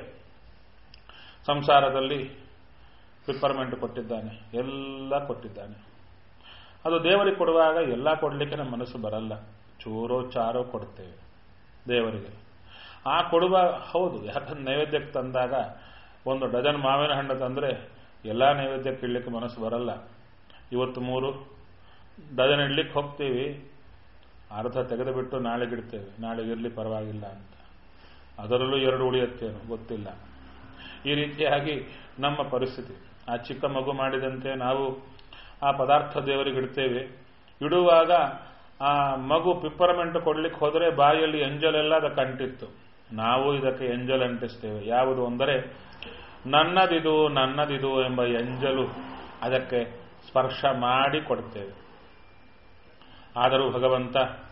Speaker 1: ಸಂಸಾರದಲ್ಲಿ ಪಿಪ್ಪರ್ಮೆಂಟ್ ಕೊಟ್ಟಿದ್ದಾನೆ, ಎಲ್ಲ ಕೊಟ್ಟಿದ್ದಾನೆ. ಅದು ದೇವರಿಗೆ ಕೊಡುವಾಗ ಎಲ್ಲ ಕೊಡಲಿಕ್ಕೆ ನಮ್ಮ ಮನಸ್ಸು ಬರಲ್ಲ, ಚೂರೋ ಚಾರೋ ಕೊಡ್ತೇವೆ ದೇವರಿಗೆ. ಆ ಕೊಡುವ ಹೌದು, ಯಾಕಂದ್ರೆ ನೈವೇದ್ಯಕ್ಕೆ ತಂದಾಗ 1 ಡಜನ್ ಮಾವಿನ ಹಣ್ಣು ತಂದರೆ ಎಲ್ಲ ನೈವೇದ್ಯಕ್ಕೆ ಇಡ್ಲಿಕ್ಕೆ ಮನಸ್ಸು ಬರಲ್ಲ. ಇವತ್ತು 3 ಡಜನ್ ಇಡ್ಲಿಕ್ಕೆ ಹೋಗ್ತೀವಿ, ಅರ್ಧ ತೆಗೆದುಬಿಟ್ಟು ನಾಳೆಗಿಡ್ತೇವೆ, ನಾಳೆಗಿರ್ಲಿ ಪರವಾಗಿಲ್ಲ ಅಂತ. ಅದರಲ್ಲೂ 2 ಉಳಿಯುತ್ತೇನೋ ಗೊತ್ತಿಲ್ಲ. ಈ ರೀತಿಯಾಗಿ ನಮ್ಮ ಪರಿಸ್ಥಿತಿ. ಆ ಚಿಕ್ಕ ಮಗು ಮಾಡಿದಂತೆ ನಾವು ಆ ಪದಾರ್ಥ ದೇವರಿಗೆ ಇಡ್ತೇವೆ. ಇಡುವಾಗ ಆ ಮಗು ಪಿಪ್ಪರಮೆಂಟ್ ಕೊಡ್ಲಿಕ್ಕೆ ಹೋದರೆ ಬಾಯಲ್ಲಿ ಎಂಜಲೆಲ್ಲ ಅದಕ್ಕೆ ಅಂಟಿತ್ತು. ನಾವು ಇದಕ್ಕೆ ಎಂಜಲ್ ಅಂಟಿಸ್ತೇವೆ. ಯಾವುದು ಅಂದರೆ ನನ್ನದಿದು ನನ್ನದಿದು ಎಂಬ ಎಂಜಲು ಅದಕ್ಕೆ ಸ್ಪರ್ಶ ಮಾಡಿ ಕೊಡ್ತೇವೆ. ಆದರೂ ಭಗವಂತ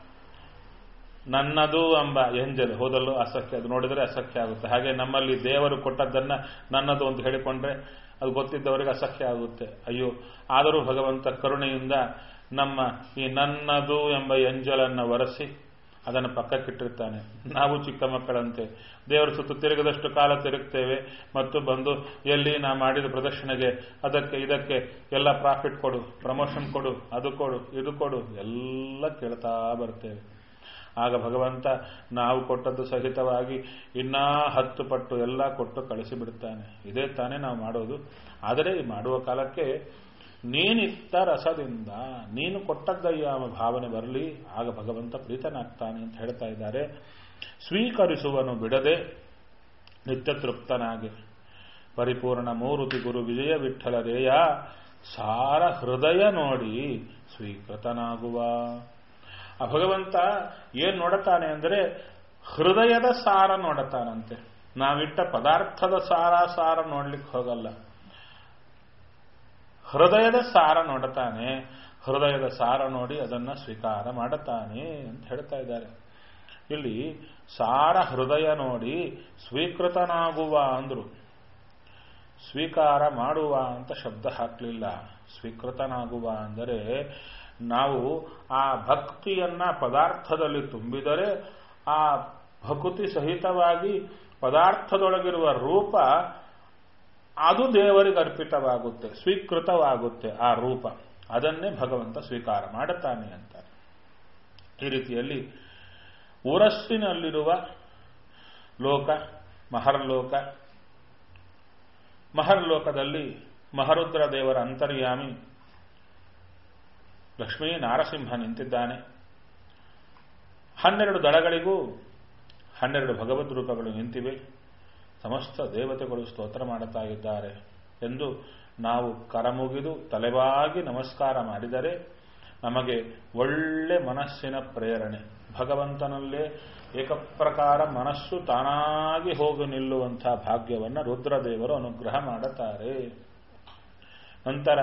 Speaker 1: ನನ್ನದು ಎಂಬ ಎಂಜಲು ಹೋದಲ್ಲೂ ಅಸಖ್ಯ, ಅದು ನೋಡಿದರೆ ಅಸಖ್ಯ ಆಗುತ್ತೆ. ಹಾಗೆ ನಮ್ಮಲ್ಲಿ ದೇವರು ಕೊಟ್ಟದ್ದನ್ನ ನನ್ನದು ಅಂತ ಹೇಳಿಕೊಂಡ್ರೆ ಅದು ಗೊತ್ತಿದ್ದವರಿಗೆ ಅಸಖ್ಯ ಆಗುತ್ತೆ. ಅಯ್ಯೋ, ಆದರೂ ಭಗವಂತ ಕರುಣೆಯಿಂದ ನಮ್ಮ ಈ ನನ್ನದು ಎಂಬ ಎಂಜಲನ್ನು ಒರೆಸಿ ಅದನ್ನು ಪಕ್ಕಕ್ಕಿಟ್ಟಿರ್ತಾನೆ. ನಾವು ಚಿಕ್ಕ ಮಕ್ಕಳಂತೆ ದೇವರ ಸುತ್ತು ತಿರುಗದಷ್ಟು ಕಾಲ ತಿರುಗ್ತೇವೆ ಮತ್ತು ಬಂದು ಎಲ್ಲಿ ನಾ ಮಾಡಿದ ಪ್ರದಕ್ಷಿಣೆಗೆ ಅದಕ್ಕೆ ಇದಕ್ಕೆ ಎಲ್ಲ ಪ್ರಾಫಿಟ್ ಕೊಡು, ಪ್ರಮೋಷನ್ ಕೊಡು, ಅದು ಕೊಡು, ಇದು ಕೊಡು ಎಲ್ಲ ಕೇಳ್ತಾ ಬರ್ತೇವೆ. ಆಗ ಭಗವಂತ ನಾವು ಕೊಟ್ಟದ್ದು ಸಹಿತವಾಗಿ ಇನ್ನೂ 10 ಪಟ್ಟು ಎಲ್ಲ ಕೊಟ್ಟು ಕಳಿಸಿಬಿಡ್ತಾನೆ. ಇದೇ ತಾನೇ ನಾವು ಮಾಡೋದು. ಆದರೆ ಈ ಮಾಡುವ ಕಾಲಕ್ಕೆ ನೀನಿತ್ತ ರಸದಿಂದ ನೀನು ಕೊಟ್ಟದ್ದಯ್ಯ ಭಾವನೆ ಬರಲಿ, ಆಗ ಭಗವಂತ ಪ್ರೀತನಾಗ್ತಾನೆ ಅಂತ ಹೇಳ್ತಾ ಇದ್ದಾರೆ. ಸ್ವೀಕರಿಸುವನು ಬಿಡದೆ ನಿತ್ಯ ತೃಪ್ತನಾಗಿ ಪರಿಪೂರ್ಣ ಮೂರುತಿ ಗುರು ವಿಜಯ ವಿಠಲರೇಯ ಸಾರ ಹೃದಯ ನೋಡಿ ಸ್ವೀಕೃತನಾಗುವ. ಆ ಭಗವಂತ ಏನ್ ನೋಡುತ್ತಾನೆ ಅಂದರೆ ಹೃದಯದ ಸಾರ ನೋಡುತ್ತಾನಂತೆ. ನಾವಿಟ್ಟ ಪದಾರ್ಥದ ಸಾರ ನೋಡ್ಲಿಕ್ಕೆ ಹೋಗಲ್ಲ, ಹೃದಯದ ಸಾರ ನೋಡುತ್ತಾನೆ. ಹೃದಯದ ಸಾರ ನೋಡಿ ಅದನ್ನ ಸ್ವೀಕಾರ ಮಾಡುತ್ತಾನೆ ಅಂತ ಹೇಳ್ತಾ ಇದ್ದಾರೆ. ಇಲ್ಲಿ ಸಾರ ಹೃದಯ ನೋಡಿ ಸ್ವೀಕೃತನಾಗುವ ಅಂದ್ರು. ಸ್ವೀಕಾರ ಮಾಡುವ ಅಂತ ಶಬ್ದ ಹಾಕಲಿಲ್ಲ. ಸ್ವೀಕೃತನಾಗುವ ಅಂದರೆ ನಾವು ಆ ಭಕ್ತಿಯನ್ನ ಪದಾರ್ಥದಲ್ಲಿ ತುಂಬಿದರೆ ಆ ಭಕುತಿ ಸಹಿತವಾಗಿ ಪದಾರ್ಥದೊಳಗಿರುವ ರೂಪ ಅದು ದೇವರಿಗೆ ಅರ್ಪಿತವಾಗುತ್ತೆ, ಸ್ವೀಕೃತವಾಗುತ್ತೆ. ಆ ರೂಪ ಅದನ್ನೇ ಭಗವಂತ ಸ್ವೀಕಾರ ಮಾಡುತ್ತಾನೆ ಅಂತ. ಈ ರೀತಿಯಲ್ಲಿ ಉರಸ್ಸಿನಲ್ಲಿರುವ ಲೋಕ ಮಹರ್ಲೋಕ. ಮಹರ್ಲೋಕದಲ್ಲಿ ಮಹರುದ್ರ ದೇವರ ಅಂತರ್ಯಾಮಿ ಲಕ್ಷ್ಮೀ ನಾರಸಿಂಹ ನಿಂತಿದ್ದಾನೆ. 12 ದಳಗಳಿಗೂ 12 ಭಗವದ್ ರೂಪಗಳು ನಿಂತಿವೆ. ಸಮಸ್ತ ದೇವತೆಗಳು ಸ್ತೋತ್ರ ಮಾಡುತ್ತಾ ಇದ್ದಾರೆ ಎಂದು ನಾವು ಕರಮುಗಿದು ತಲೆಬಾಗಿ ನಮಸ್ಕಾರ ಮಾಡಿದರೆ ನಮಗೆ ಒಳ್ಳೆ ಮನಸ್ಸಿನ ಪ್ರೇರಣೆ. ಭಗವಂತನಲ್ಲೇ ಏಕಪ್ರಕಾರ ಮನಸ್ಸು ತಾನಾಗಿ ಹೋಗಿ ನಿಲ್ಲುವಂತಹ ಭಾಗ್ಯವನ್ನು ರುದ್ರದೇವರು ಅನುಗ್ರಹ ಮಾಡುತ್ತಾರೆ. ನಂತರ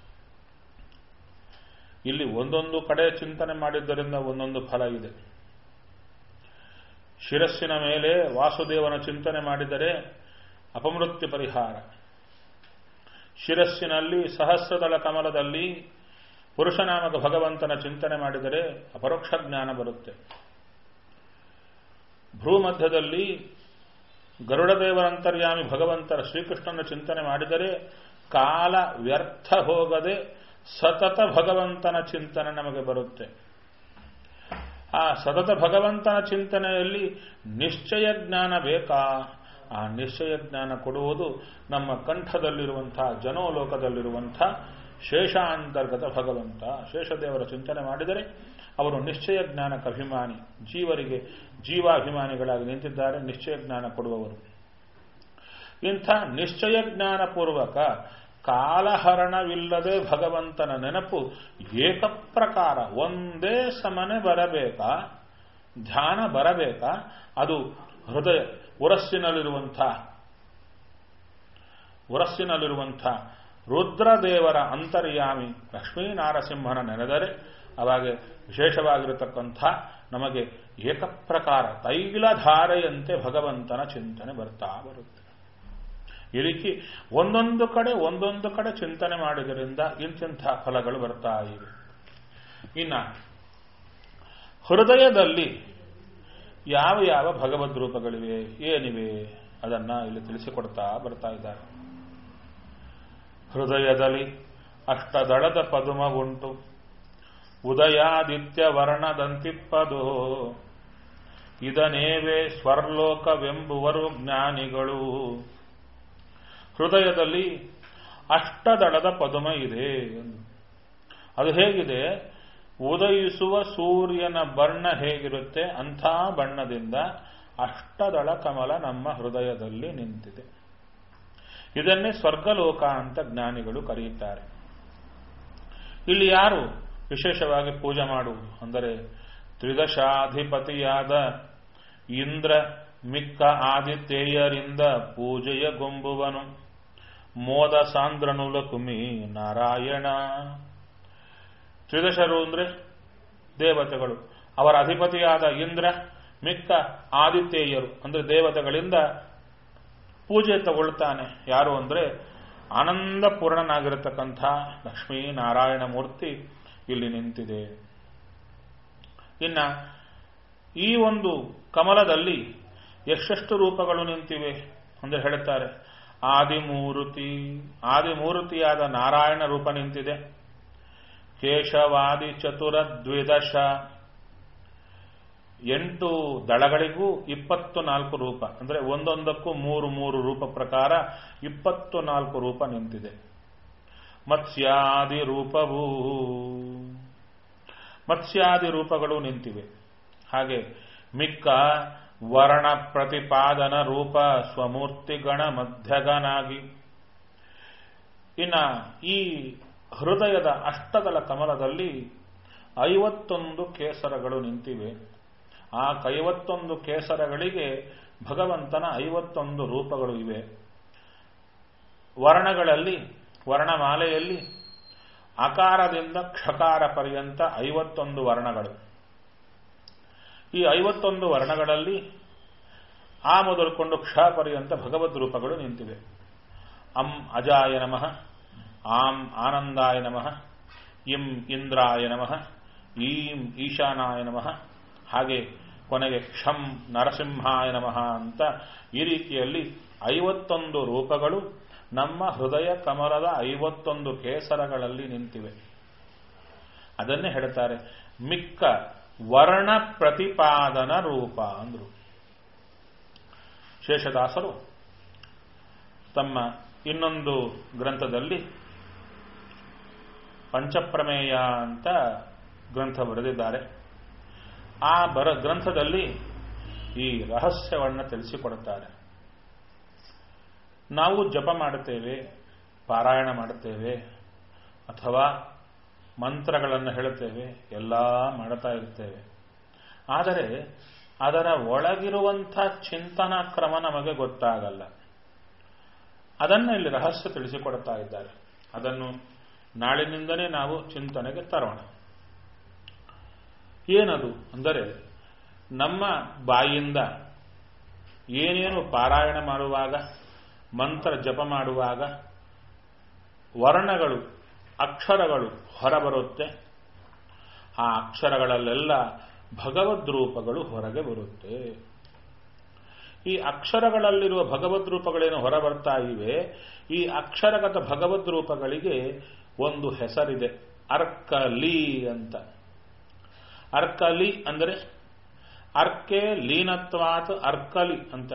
Speaker 1: ಇಲ್ಲಿ ಒಂದೊಂದು ಕಡೆ ಚಿಂತನೆ ಮಾಡಿದ್ದರಿಂದ ಒಂದೊಂದು ಫಲ ಇದೆ. ಶಿರಸ್ಸಿನ ಮೇಲೆ ವಾಸುದೇವನ ಚಿಂತನೆ ಮಾಡಿದರೆ ಅಪಮೃತ್ಯು ಪರಿಹಾರ. ಶಿರಸ್ಸಿನಲ್ಲಿ ಸಹಸ್ರದಳ ಕಮಲದಲ್ಲಿ ಪುರುಷನಾಮಕ ಭಗವಂತನ ಚಿಂತನೆ ಮಾಡಿದರೆ ಅಪರೋಕ್ಷ ಜ್ಞಾನ ಬರುತ್ತೆ. ಭ್ರೂಮಧ್ಯದಲ್ಲಿ ಗರುಡದೇವರ ಅಂತರ್ಯಾಮಿ ಭಗವಂತರ ಶ್ರೀಕೃಷ್ಣನ ಚಿಂತನೆ ಮಾಡಿದರೆ ಕಾಲ ವ್ಯರ್ಥ ಹೋಗದೆ ಸತತ ಭಗವಂತನ ಚಿಂತನೆ ನಮಗೆ ಬರುತ್ತೆ. ಆ ಸತತ ಭಗವಂತನ ಚಿಂತನೆಯಲ್ಲಿ ನಿಶ್ಚಯ ಜ್ಞಾನ ಬೇಕಾ? ಆ ನಿಶ್ಚಯ ಜ್ಞಾನ ಕೊಡುವುದು ನಮ್ಮ ಕಂಠದಲ್ಲಿರುವಂತಹ ಜನೋಲೋಕದಲ್ಲಿರುವಂತಹ ಶೇಷಾಂತರ್ಗತ ಭಗವಂತ. ಶೇಷದೇವರ ಚಿಂತನೆ ಮಾಡಿದರೆ ಅವರು ನಿಶ್ಚಯ ಜ್ಞಾನಕ್ಕೆ ಅಭಿಮಾನಿ, ಜೀವರಿಗೆ ಜೀವಾಭಿಮಾನಿಗಳಾಗಿ ನಿಂತಿದ್ದಾರೆ, ನಿಶ್ಚಯ ಜ್ಞಾನ ಕೊಡುವವರು. ಇಂಥ ನಿಶ್ಚಯ ಜ್ಞಾನಪೂರ್ವಕ ಕಾಲಹರಣವಿಲ್ಲದೆ ಭಗವಂತನ ನೆನಪು ಏಕಪ್ರಕಾರ ಒಂದೇ ಸಮನೆ ಬರಬೇಕಾ? ಧ್ಯಾನ ಬರಬೇಕಾ? ಅದು ಹೃದಯ ಉರಸ್ಸಿನಲ್ಲಿರುವಂಥ ರುದ್ರದೇವರ ಅಂತರ್ಯಾಮಿ ಲಕ್ಷ್ಮೀನಾರಸಿಂಹನ ನೆನೆದರೆ ಅವಾಗ ವಿಶೇಷವಾಗಿರತಕ್ಕಂಥ ನಮಗೆ ಏಕಪ್ರಕಾರ ತೈಲಧಾರೆಯಂತೆ ಭಗವಂತನ ಚಿಂತನೆ ಬರ್ತಾ ಬರುತ್ತೆ. ಈ ರೀತಿ ಒಂದೊಂದು ಕಡೆ ಚಿಂತನೆ ಮಾಡಿದ್ರಿಂದ ಇಂತಿಂಥ ಫಲಗಳು ಬರ್ತಾ ಇವೆ. ಇನ್ನ ಹೃದಯದಲ್ಲಿ ಯಾವ ಯಾವ ಭಗವದ್ ರೂಪಗಳಿವೆ, ಏನಿವೆ ಅದನ್ನ ಇಲ್ಲಿ ತಿಳಿಸಿಕೊಡ್ತಾ ಬರ್ತಾ ಇದ್ದಾರೆ. ಹೃದಯದಲ್ಲಿ ಅಷ್ಟದಳದ ಪದುಮ ಉಂಟು, ಉದಯಾದಿತ್ಯ ವರ್ಣದಂತಿಪ್ಪದು, ಇದನೇವೇ ಸ್ವರ್ಲೋಕವೆಂಬುವರು ಜ್ಞಾನಿಗಳು. ಹೃದಯದಲ್ಲಿ ಅಷ್ಟದಳದ ಪದುಮ ಇದೆ. ಅದು ಹೇಗಿದೆ? ಉದಯಿಸುವ ಸೂರ್ಯನ ಬಣ್ಣ ಹೇಗಿರುತ್ತೆ ಅಂಥ ಬಣ್ಣದಿಂದ ಅಷ್ಟದಳ ಕಮಲ ನಮ್ಮ ಹೃದಯದಲ್ಲಿ ನಿಂತಿದೆ. ಇದನ್ನೇ ಸ್ವರ್ಗಲೋಕ ಅಂತ ಜ್ಞಾನಿಗಳು ಕರೆಯುತ್ತಾರೆ. ಇಲ್ಲಿ ಯಾರು ವಿಶೇಷವಾಗಿ ಪೂಜೆ ಮಾಡುವುದು ಅಂದರೆ ತ್ರಿದಶಾಧಿಪತಿಯಾದ ಇಂದ್ರ ಮಿಕ್ಕ ಆದಿತ್ಯೇಯರಿಂದ ಪೂಜೆಯ ಗೊಂಬುವನು, ಮೋದ ಸಾಂದ್ರನುಲ ಕುಮಿ ನಾರಾಯಣ. ತ್ರಿದಶರು ಅಂದ್ರೆ ದೇವತೆಗಳು, ಅವರ ಅಧಿಪತಿಯಾದ ಇಂದ್ರ, ಮಿಕ್ಕ ಆದಿತ್ಯೇಯರು ಅಂದ್ರೆ ದೇವತೆಗಳಿಂದ ಪೂಜೆ ತಗೊಳ್ತಾನೆ. ಯಾರು ಅಂದ್ರೆ ಆನಂದ ಪೂರ್ಣನಾಗಿರತಕ್ಕಂಥ ಲಕ್ಷ್ಮೀ ನಾರಾಯಣ ಮೂರ್ತಿ ಇಲ್ಲಿ ನಿಂತಿದೆ. ಇನ್ನ ಈ ಒಂದು ಕಮಲದಲ್ಲಿ ಎಷ್ಟೆಷ್ಟು ರೂಪಗಳು ನಿಂತಿವೆ ಅಂದ್ರೆ ಹೇಳುತ್ತಾರೆ. ಆದಿಮೂರ್ತಿಯಾದ ನಾರಾಯಣ ರೂಪ ನಿಂತಿದೆ. ಕೇಶವಾದಿ ಚತುರ ದ್ವಿದಶ 8 ದಳಗಳಿಗೂ 24 ರೂಪ ಅಂದ್ರೆ ಒಂದೊಂದಕ್ಕೂ 3 ರೂಪ ಪ್ರಕಾರ 24 ರೂಪ ನಿಂತಿದೆ. ಮತ್ಸ್ಯಾದಿ ರೂಪಗಳು ನಿಂತಿವೆ. ಹಾಗೆ ಮಿಕ್ಕ ವರ್ಣ ಪ್ರತಿಪಾದನ ರೂಪ ಸ್ವಮೂರ್ತಿಗಣ ಮಧ್ಯಗನಾಗಿ. ಇನ್ನ ಈ ಹೃದಯದ ಅಷ್ಟದಳ ಕಮಲದಲ್ಲಿ 51 ಕೇಸರಗಳು ನಿಂತಿವೆ. ಆ 51 ಕೇಸರಗಳಿಗೆ ಭಗವಂತನ 51 ರೂಪಗಳು ಇವೆ. ವರ್ಣಗಳಲ್ಲಿ ವರ್ಣಮಾಲೆಯಲ್ಲಿ ಅಕಾರದಿಂದ ಕ್ಷಕಾರ ಪರ್ಯಂತ 51 ವರ್ಣಗಳು. ಈ 51 ವರ್ಣಗಳಲ್ಲಿ ಆ ಮೊದಲುಕೊಂಡು ಕ್ಷ ಪರ್ಯಂತ ಭಗವದ್ ರೂಪಗಳು ನಿಂತಿವೆ. ಅಂ ಅಜಾಯ ನಮಃ, ಆಂ ಆನಂದಾಯ ನಮಃ, ಇಂ ಇಂದ್ರಾಯ ನಮಃ, ಈಂ ಈಶಾನಾಯ ನಮಃ, ಹಾಗೆ ಕೊನೆಗೆ ಕ್ಷಂ ನರಸಿಂಹಾಯ ನಮಃ ಅಂತ ಈ ರೀತಿಯಲ್ಲಿ 51 ರೂಪಗಳು ನಮ್ಮ ಹೃದಯ ಕಮಲದ 51 ಕೇಸರಗಳಲ್ಲಿ ನಿಂತಿವೆ. ಅದನ್ನೇ ಹೇಳ್ತಾರೆ ಮಿಕ್ಕ ವರ್ಣ ಪ್ರತಿಪಾದನ ರೂಪ ಅಂದ್ರು. ಶೇಷದಾಸರು ತಮ್ಮ ಇನ್ನೊಂದು ಗ್ರಂಥದಲ್ಲಿ ಪಂಚಪ್ರಮೇಯ ಅಂತ ಗ್ರಂಥ ಬರೆದಿದ್ದಾರೆ. ಆ ಗ್ರಂಥದಲ್ಲಿ ಈ ರಹಸ್ಯವನ್ನು ತಿಳಿಸಿಕೊಡುತ್ತಾರೆ. ನಾವು ಜಪ ಮಾಡುತ್ತೇವೆ, ಪಾರಾಯಣ ಮಾಡುತ್ತೇವೆ, ಅಥವಾ ಮಂತ್ರಗಳನ್ನು ಹೇಳುತ್ತೇವೆ, ಎಲ್ಲ ಮಾಡುತ್ತಾ ಇರ್ತೇವೆ. ಆದರೆ ಅದರ ಒಳಗಿರುವಂಥ ಚಿಂತನಾ ಕ್ರಮ ನಮಗೆ ಗೊತ್ತಾಗಲ್ಲ. ಅದನ್ನು ಇಲ್ಲಿ ರಹಸ್ಯ ತಿಳಿಸಿಕೊಡ್ತಾ ಇದ್ದಾರೆ. ಅದನ್ನು ನಾಳಿನಿಂದಲೇ ನಾವು ಚಿಂತನೆಗೆ ತರೋಣ. ಏನದು ಅಂದರೆ ನಮ್ಮ ಬಾಯಿಂದ ಏನೇನು ಪಾರಾಯಣ ಮಾಡುವಾಗ, ಮಂತ್ರ ಜಪ ಮಾಡುವಾಗ ವರ್ಣಗಳು ಅಕ್ಷರಗಳು ಹೊರಬರುತ್ತೆ. ಆ ಅಕ್ಷರಗಳಲ್ಲೆಲ್ಲ ಭಗವದ್ ರೂಪಗಳು ಹೊರಗೆ ಬರುತ್ತೆ. ಈ ಅಕ್ಷರಗಳಲ್ಲಿರುವ ಭಗವದ್ ರೂಪಗಳೇನು ಹೊರಬರ್ತಾ ಇವೆ, ಈ ಅಕ್ಷರಗತ ಭಗವದ್ ರೂಪಗಳಿಗೆ ಒಂದು ಹೆಸರಿದೆ, ಅರ್ಕಲಿ ಅಂತ. ಅರ್ಕಲಿ ಅಂದರೆ ಅರ್ಕೆ ಲೀನತ್ವಾತ್ ಅರ್ಕಲಿ ಅಂತ.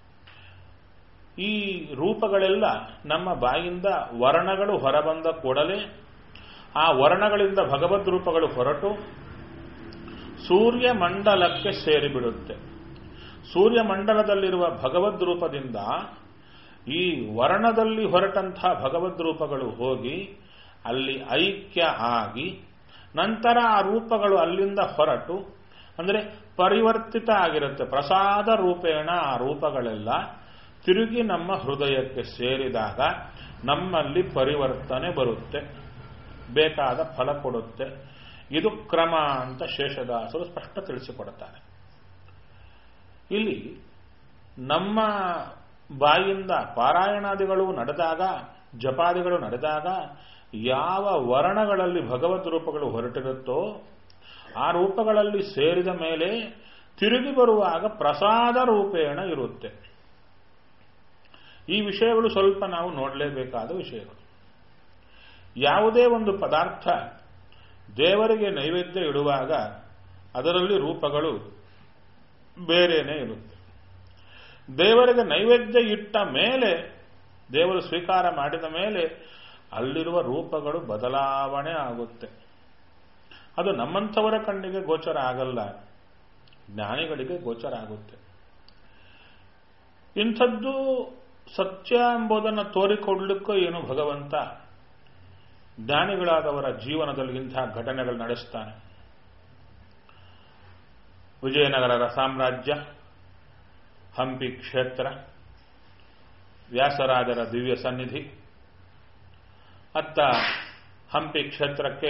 Speaker 1: ಈ ರೂಪಗಳೆಲ್ಲ ನಮ್ಮ ಬಾಯಿಂದ ವರ್ಣಗಳು ಹೊರಬಂದ ಕೂಡಲೇ ಆ ವರ್ಣಗಳಿಂದ ಭಗವದ್ ರೂಪಗಳು ಹೊರಟು ಸೂರ್ಯಮಂಡಲಕ್ಕೆ ಸೇರಿಬಿಡುತ್ತೆ. ಸೂರ್ಯಮಂಡಲದಲ್ಲಿರುವ ಭಗವದ್ ರೂಪದಿಂದ ಈ ವರ್ಣದಲ್ಲಿ ಹೊರಟಂತಹ ಭಗವದ್ ರೂಪಗಳು ಹೋಗಿ ಅಲ್ಲಿ ಐಕ್ಯ ಆಗಿ ನಂತರ ಆ ರೂಪಗಳು ಅಲ್ಲಿಂದ ಹೊರಟು ಅಂದರೆ ಪರಿವರ್ತಿತ ಆಗಿರುತ್ತೆ. ಪ್ರಸಾದ ರೂಪೇಣ ಆ ರೂಪಗಳೆಲ್ಲ ತಿರುಗಿ ನಮ್ಮ ಹೃದಯಕ್ಕೆ ಸೇರಿದಾಗ ನಮ್ಮಲ್ಲಿ ಪರಿವರ್ತನೆ ಬರುತ್ತೆ, ಬೇಕಾದ ಫಲ ಕೊಡುತ್ತೆ. ಇದು ಕ್ರಮ ಅಂತ ಶೇಷದಾಸರು ಸ್ಪಷ್ಟ ತಿಳಿಸಿಕೊಡುತ್ತಾರೆ. ಇಲ್ಲಿ ನಮ್ಮ ಬಾಯಿಂದ ಪಾರಾಯಣಾದಿಗಳು ನಡೆದಾಗ, ಜಪಾದಿಗಳು ನಡೆದಾಗ ಯಾವ ವರ್ಣಗಳಲ್ಲಿ ಭಗವದ್ ರೂಪಗಳು ಹೊರಟಿರುತ್ತೋ ಆ ರೂಪಗಳಲ್ಲಿ ಸೇರಿದ ಮೇಲೆ ತಿರುಗಿ ಬರುವಾಗ ಪ್ರಸಾದ ರೂಪೇಣ ಇರುತ್ತೆ. ಈ ವಿಷಯಗಳು ಸ್ವಲ್ಪ ನಾವು ನೋಡಲೇಬೇಕಾದ ವಿಷಯಗಳು. ಯಾವುದೇ ಒಂದು ಪದಾರ್ಥ ದೇವರಿಗೆ ನೈವೇದ್ಯ ಇಡುವಾಗ ಅದರಲ್ಲಿ ರೂಪಗಳು ಬೇರೆಯೇ ಇರುತ್ತೆ. ದೇವರಿಗೆ ನೈವೇದ್ಯ ಇಟ್ಟ ಮೇಲೆ, ದೇವರು ಸ್ವೀಕಾರ ಮಾಡಿದ ಮೇಲೆ ಅಲ್ಲಿರುವ ರೂಪಗಳು ಬದಲಾವಣೆ ಆಗುತ್ತೆ. ಅದು ನಮ್ಮಂಥವರ ಕಣ್ಣಿಗೆ ಗೋಚರ ಆಗಲ್ಲ, ಜ್ಞಾನಿಗಳಿಗೆ ಗೋಚರ ಆಗುತ್ತೆ. ಇಂಥದ್ದು ಸತ್ಯ ಎಂಬುದನ್ನು ತೋರಿಕೊಡ್ಲಿಕ್ಕೂ ಏನು ಭಗವಂತ ಜ್ಞಾನಿಗಳಾದವರ ಜೀವನದಲ್ಲಿ ಇಂತಹ ಘಟನೆಗಳು ನಡೆಸ್ತಾನೆ. ವಿಜಯನಗರ ಸಾಮ್ರಾಜ್ಯ, ಹಂಪಿ ಕ್ಷೇತ್ರ, ವ್ಯಾಸರಾಜರ ದಿವ್ಯ ಸನ್ನಿಧಿ. ಅತ್ತ ಹಂಪಿ ಕ್ಷೇತ್ರಕ್ಕೆ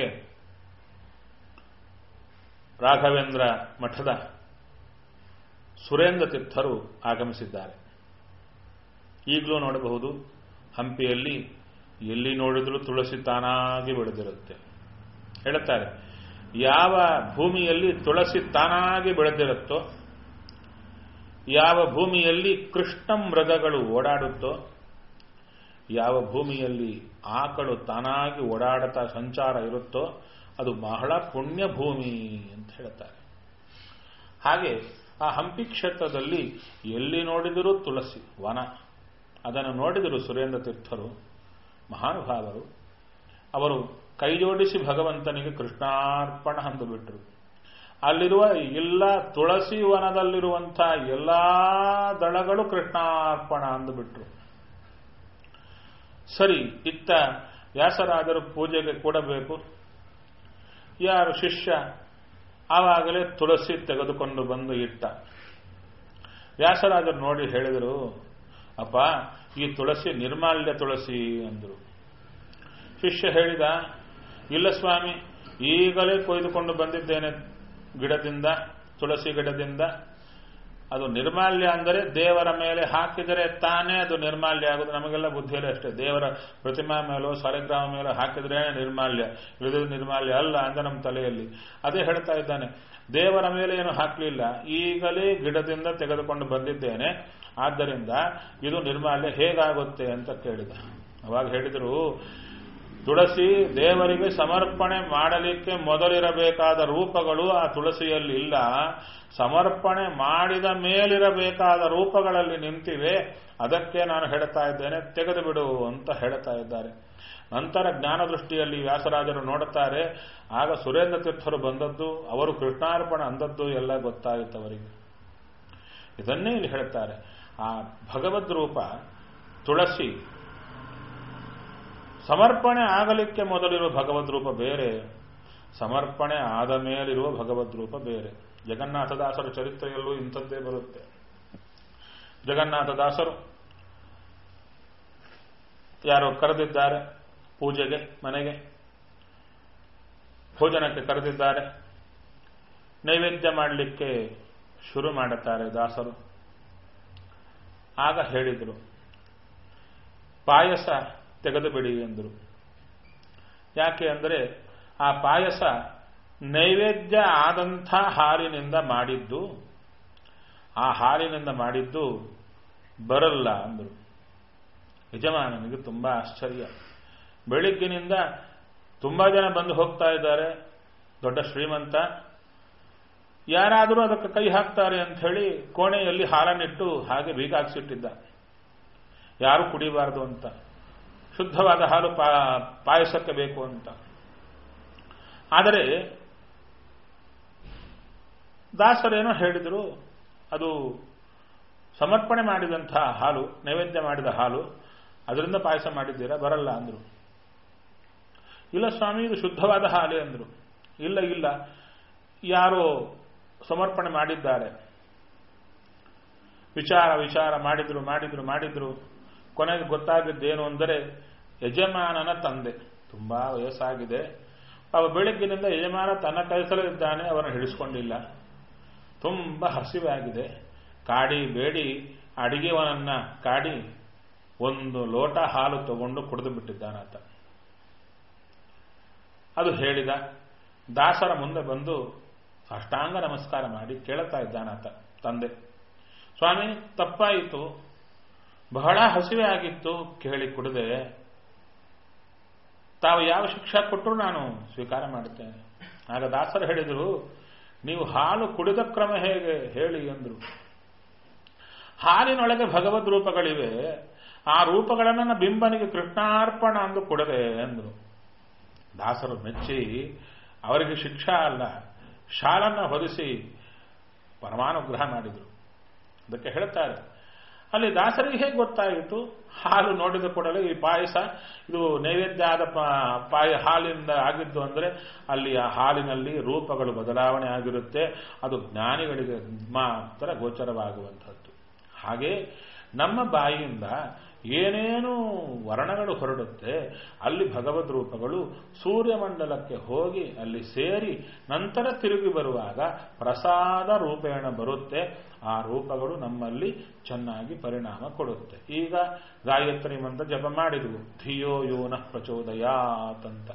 Speaker 1: ರಾಘವೇಂದ್ರ ಮಠದ ಸುರೇಂದ್ರ ತೀರ್ಥರು ಆಗಮಿಸಿದ್ದಾರೆ. ಈಗಲೂ ನೋಡಬಹುದು, ಹಂಪಿಯಲ್ಲಿ ಎಲ್ಲಿ ನೋಡಿದ್ರೂ ತುಳಸಿ ತಾನಾಗಿ ಬೆಳೆದಿರುತ್ತೆ. ಹೇಳುತ್ತಾರೆ, ಯಾವ ಭೂಮಿಯಲ್ಲಿ ತುಳಸಿ ತಾನಾಗಿ ಬೆಳೆದಿರುತ್ತೋ, ಯಾವ ಭೂಮಿಯಲ್ಲಿ ಕೃಷ್ಣ ಮೃಗಗಳು ಓಡಾಡುತ್ತೋ, ಯಾವ ಭೂಮಿಯಲ್ಲಿ ಆಕಳು ತಾನಾಗಿ ಓಡಾಡುತ್ತಾ ಸಂಚಾರ ಇರುತ್ತೋ ಅದು ಬಹಳ ಪುಣ್ಯ ಭೂಮಿ ಅಂತ ಹೇಳುತ್ತಾರೆ. ಹಾಗೆ ಆ ಹಂಪಿ ಕ್ಷೇತ್ರದಲ್ಲಿ ಎಲ್ಲಿ ನೋಡಿದರೂ ತುಳಸಿ ವನ. ಅದನ್ನು ನೋಡಿದರು ಸುರೇಂದ್ರ ತೀರ್ಥರು, ಮಹಾನುಭಾವರು. ಅವರು ಕೈಜೋಡಿಸಿ ಭಗವಂತನಿಗೆ ಕೃಷ್ಣಾರ್ಪಣ ಅಂದುಬಿಟ್ರು. ಅಲ್ಲಿರುವ ಎಲ್ಲ ತುಳಸಿ ವನದಲ್ಲಿರುವಂತಹ ಎಲ್ಲಾ ದಳಗಳು ಕೃಷ್ಣಾರ್ಪಣ ಅಂದುಬಿಟ್ರು. ಸರಿ, ಇತ್ತ ವ್ಯಾಸರಾಜರು ಪೂಜೆಗೆ ಕೊಡಬೇಕು. ಯಾರು ಶಿಷ್ಯ ಆವಾಗಲೇ ತುಳಸಿ ತೆಗೆದುಕೊಂಡು ಬಂದು ಇಟ್ಟ. ವ್ಯಾಸರಾಜರು ನೋಡಿ ಹೇಳಿದರು, ಅಪ್ಪ ಈ ತುಳಸಿ ನಿರ್ಮಾಲ್ಯ ತುಳಸಿ ಅಂದರು. ಶಿಷ್ಯ ಹೇಳಿದ, ಇಲ್ಲ ಸ್ವಾಮಿ, ಈಗಲೇ ಕೊಯ್ದುಕೊಂಡು ಬಂದಿದ್ದೇನೆ ಗಿಡದಿಂದ, ತುಳಸಿ ಗಿಡದಿಂದ. ಅದು ನಿರ್ಮಾಲ್ಯ ಅಂದರೆ ದೇವರ ಮೇಲೆ ಹಾಕಿದರೆ ತಾನೇ ಅದು ನಿರ್ಮಾಲ್ಯ ಆಗೋದು. ನಮಗೆಲ್ಲ ಬುದ್ಧಿಯಲ್ಲಿ ಅಷ್ಟೇ, ದೇವರ ಪ್ರತಿಮಾ ಮೇಲೋ ಸಾಲಿಗ್ರಾಮ ಮೇಲೋ ಹಾಕಿದ್ರೆ ನಿರ್ಮಾಲ್ಯ, ಇಳಿದ ನಿರ್ಮಾಲ್ಯ ಅಲ್ಲ ಅಂತ ನಮ್ಮ ತಲೆಯಲ್ಲಿ. ಅದೇ ಹೇಳ್ತಾ ಇದ್ದಾನೆ, ದೇವರ ಮೇಲೆ ಏನು ಹಾಕಲಿಲ್ಲ, ಈಗಲೇ ಗಿಡದಿಂದ ತೆಗೆದುಕೊಂಡು ಬಂದಿದ್ದೇನೆ, ಆದ್ದರಿಂದ ಇದು ನಿರ್ಮಾಲ್ಯ ಹೇಗಾಗುತ್ತೆ ಅಂತ ಕೇಳಿದ. ಅವಾಗ ಹೇಳಿದರು, ತುಳಸಿ ದೇವರಿಗೆ ಸಮರ್ಪಣೆ ಮಾಡಲಿಕ್ಕೆ ಮೊದಲಿರಬೇಕಾದ ರೂಪಗಳು ಆ ತುಳಸಿಯಲ್ಲಿ ಇಲ್ಲ, ಸಮರ್ಪಣೆ ಮಾಡಿದ ಮೇಲಿರಬೇಕಾದ ರೂಪಗಳಲ್ಲಿ ನಿಂತಿವೆ. ಅದಕ್ಕೆ ನಾನು ಹೇಳ್ತಾ ಇದ್ದೇನೆ, ತೆಗೆದು ಬಿಡು ಅಂತ ಹೇಳ್ತಾ ಇದ್ದಾರೆ. ನಂತರ ಜ್ಞಾನ ದೃಷ್ಟಿಯಲ್ಲಿ ವ್ಯಾಸರಾಜರು ನೋಡುತ್ತಾರೆ, ಆಗ ಸುರೇಂದ್ರ ತೀರ್ಥರು ಬಂದದ್ದು, ಅವರು ಕೃಷ್ಣಾರ್ಪಣ ಅಂದದ್ದು ಎಲ್ಲ ಗೊತ್ತಾಯಿತು ಅವರಿಗೆ. ಇದನ್ನೇ ಇಲ್ಲಿ ಹೇಳ್ತಾರೆ, ಆ ಭಗವದ್ ರೂಪ ತುಳಸಿ ಸಮರ್ಪಣೆ ಆಗಲಿಕ್ಕೆ ಮೊದಲಿರುವ ಭಗವದ್ ರೂಪ ಬೇರೆ, ಸಮರ್ಪಣೆ ಆದ ಮೇಲಿರುವ ಭಗವದ್ ರೂಪ ಬೇರೆ. ಜಗನ್ನಾಥದಾಸರ ಚರಿತ್ರೆಯಲ್ಲೂ ಇಂಥದ್ದೇ ಬರುತ್ತೆ. ಜಗನ್ನಾಥದಾಸರು ಯಾರೋ ಕರೆದಿದ್ದಾರೆ ಪೂಜೆಗೆ, ಮನೆಗೆ ಭೋಜನಕ್ಕೆ ಕರೆದಿದ್ದಾರೆ. ನೈವೇದ್ಯ ಮಾಡಲಿಕ್ಕೆ ಶುರು ಮಾಡುತ್ತಾರೆ ದಾಸರು. ಆಗ ಹೇಳಿದರು, ಪಾಯಸ ತೆಗೆದು ಬಿಡಿ ಎಂದರು. ಯಾಕೆ ಅಂದರೆ ಆ ಪಾಯಸ ನೈವೇದ್ಯ ಆದಂಥ ಹಾಲಿನಿಂದ ಮಾಡಿದ್ದು, ಆ ಹಾಲಿನಿಂದ ಮಾಡಿದ್ದು ಬರಲ್ಲ ಅಂದರು. ಯಜಮಾನನಿಗೆ ತುಂಬಾ ಆಶ್ಚರ್ಯ. ಬೆಳಿಗ್ಗಿನಿಂದ ತುಂಬಾ ಜನ ಬಂದು ಹೋಗ್ತಾ ಇದ್ದಾರೆ, ದೊಡ್ಡ ಶ್ರೀಮಂತ, ಯಾರಾದರೂ ಅದಕ್ಕೆ ಕೈ ಹಾಕ್ತಾರೆ ಅಂತ ಹೇಳಿ ಕೋಣೆಯಲ್ಲಿ ಹಾಲನ್ನಿಟ್ಟು ಹಾಗೆ ಬೀಗ ಹಾಕಿಸಿಟ್ಟಿದ್ದ, ಯಾರು ಕುಡಿಬಾರದು ಅಂತ, ಶುದ್ಧವಾದ ಹಾಲು ಪಾಯಸಕ್ಕೆ ಬೇಕು ಅಂತ. ಆದರೆ ದಾಸರೇನೋ ಹೇಳಿದರು, ಅದು ಸಮರ್ಪಣೆ ಮಾಡಿದಂಥ ಹಾಲು, ನೈವೇದ್ಯ ಮಾಡಿದ ಹಾಲು, ಅದರಿಂದ ಪಾಯಸ ಮಾಡಿದ್ದೀರಾ, ಬರಲ್ಲ ಅಂದರು. ಇಲ್ಲ ಸ್ವಾಮಿ, ಇದು ಶುದ್ಧವಾದ ಹಾಲೇ ಅಂದರು. ಇಲ್ಲ ಇಲ್ಲ, ಯಾರೋ ಸಮರ್ಪಣೆ ಮಾಡಿದ್ದಾರೆ. ವಿಚಾರ ಮಾಡಿದ್ರು. ಕೊನೆಗೆ ಗೊತ್ತಾಗಿದ್ದೇನು ಅಂದರೆ ಯಜಮಾನನ ತಂದೆ, ತುಂಬಾ ವಯಸ್ಸಾಗಿದೆ, ಅವ ಬೆಳಗ್ಗಿನಿಂದ ಯಜಮಾನ ತನ್ನ ಕೆಲಸದಲ್ಲೇ ಇದ್ದಾನೆ, ಅವರನ್ನು ಹಿಡಿಸ್ಕೊಂಡಿಲ್ಲ. ತುಂಬಾ ಹಸಿವಾಗಿದೆ, ಕಾಡಿ ಬೇಡಿ ಅಡಿಗೆವನನ್ನ ಕಾಡಿ ಒಂದು ಲೋಟ ಹಾಲು ತಗೊಂಡು ಕುಡಿದು ಬಿಟ್ಟಿದ್ದಾನಾತ. ಅದು ಹೇಳಿದ. ದಾಸರ ಮುಂದೆ ಬಂದು ಸಾಷ್ಟಾಂಗ ನಮಸ್ಕಾರ ಮಾಡಿ ಕೇಳ್ತಾ ಇದ್ದಾನಾತ ತಂದೆ, ಸ್ವಾಮಿ ತಪ್ಪಾಯಿತು, ಬಹಳ ಹಸಿವೆ ಆಗಿತ್ತು, ಕೇಳಿ ಕುಡಿದೆ, ತಾವು ಯಾವ ಶಿಕ್ಷಾ ಕೊಟ್ಟರು ನಾನು ಸ್ವೀಕಾರ ಮಾಡುತ್ತೇನೆ. ಆಗ ದಾಸರು ಹೇಳಿದರು, ನೀವು ಹಾಲು ಕುಡಿದ ಕ್ರಮ ಹೇಗೆ ಹೇಳಿ ಅಂದ್ರು. ಹಾಲಿನೊಳಗೆ ಭಗವದ್ ರೂಪಗಳಿವೆ, ಆ ರೂಪಗಳನ್ನು ಬಿಂಬನಿಗೆ ಕೃಷ್ಣಾರ್ಪಣ ಅಂದು ಕೊಡದೆ ಅಂದ್ರು. ದಾಸರು ಮೆಚ್ಚಿ ಅವರಿಗೆ ಶಿಕ್ಷಾ ಅಲ್ಲ, ಶಾಲನ್ನ ಹೊದಿಸಿ ಪರಮಾನುಗ್ರಹ ಮಾಡಿದರು. ಅದಕ್ಕೆ ಹೇಳ್ತಾರೆ, ಅಲ್ಲಿ ದಾಸರಿಗೆ ಹೇಗೆ ಗೊತ್ತಾಯಿತು, ಹಾಲು ನೋಡಿದ ಕೂಡಲೇ ಈ ಪಾಯಸ ಇದು ನೈವೇದ್ಯ ಆದ ಹಾಲಿನಿಂದ ಆಗಿದ್ದು ಅಂದರೆ ಅಲ್ಲಿ ಆ ಹಾಲಿನಲ್ಲಿ ರೂಪಗಳು ಬದಲಾವಣೆ ಆಗಿರುತ್ತೆ, ಅದು ಜ್ಞಾನಿಗಳಿಗೆ ಮಾತ್ರ ಗೋಚರವಾಗುವಂಥದ್ದು. ಹಾಗೆ ನಮ್ಮ ಬಾಯಿಯಿಂದ ಏನೇನು ವರ್ಣಗಳು ಹೊರಡುತ್ತೆ, ಅಲ್ಲಿ ಭಗವದ್ ರೂಪಗಳು ಸೂರ್ಯಮಂಡಲಕ್ಕೆ ಹೋಗಿ ಅಲ್ಲಿ ಸೇರಿ ನಂತರ ತಿರುಗಿ ಬರುವಾಗ ಪ್ರಸಾದ ರೂಪೇಣ ಬರುತ್ತೆ. ಆ ರೂಪಗಳು ನಮ್ಮಲ್ಲಿ ಚೆನ್ನಾಗಿ ಪರಿಣಾಮ ಕೊಡುತ್ತೆ. ಈಗ ಗಾಯತ್ರಿ ಮಂತ್ರ ಜಪ ಮಾಡಿದ್ವು, ಧಿಯೋ ಯೋನಃ ಪ್ರಚೋದಯಾತ್ ಅಂತ.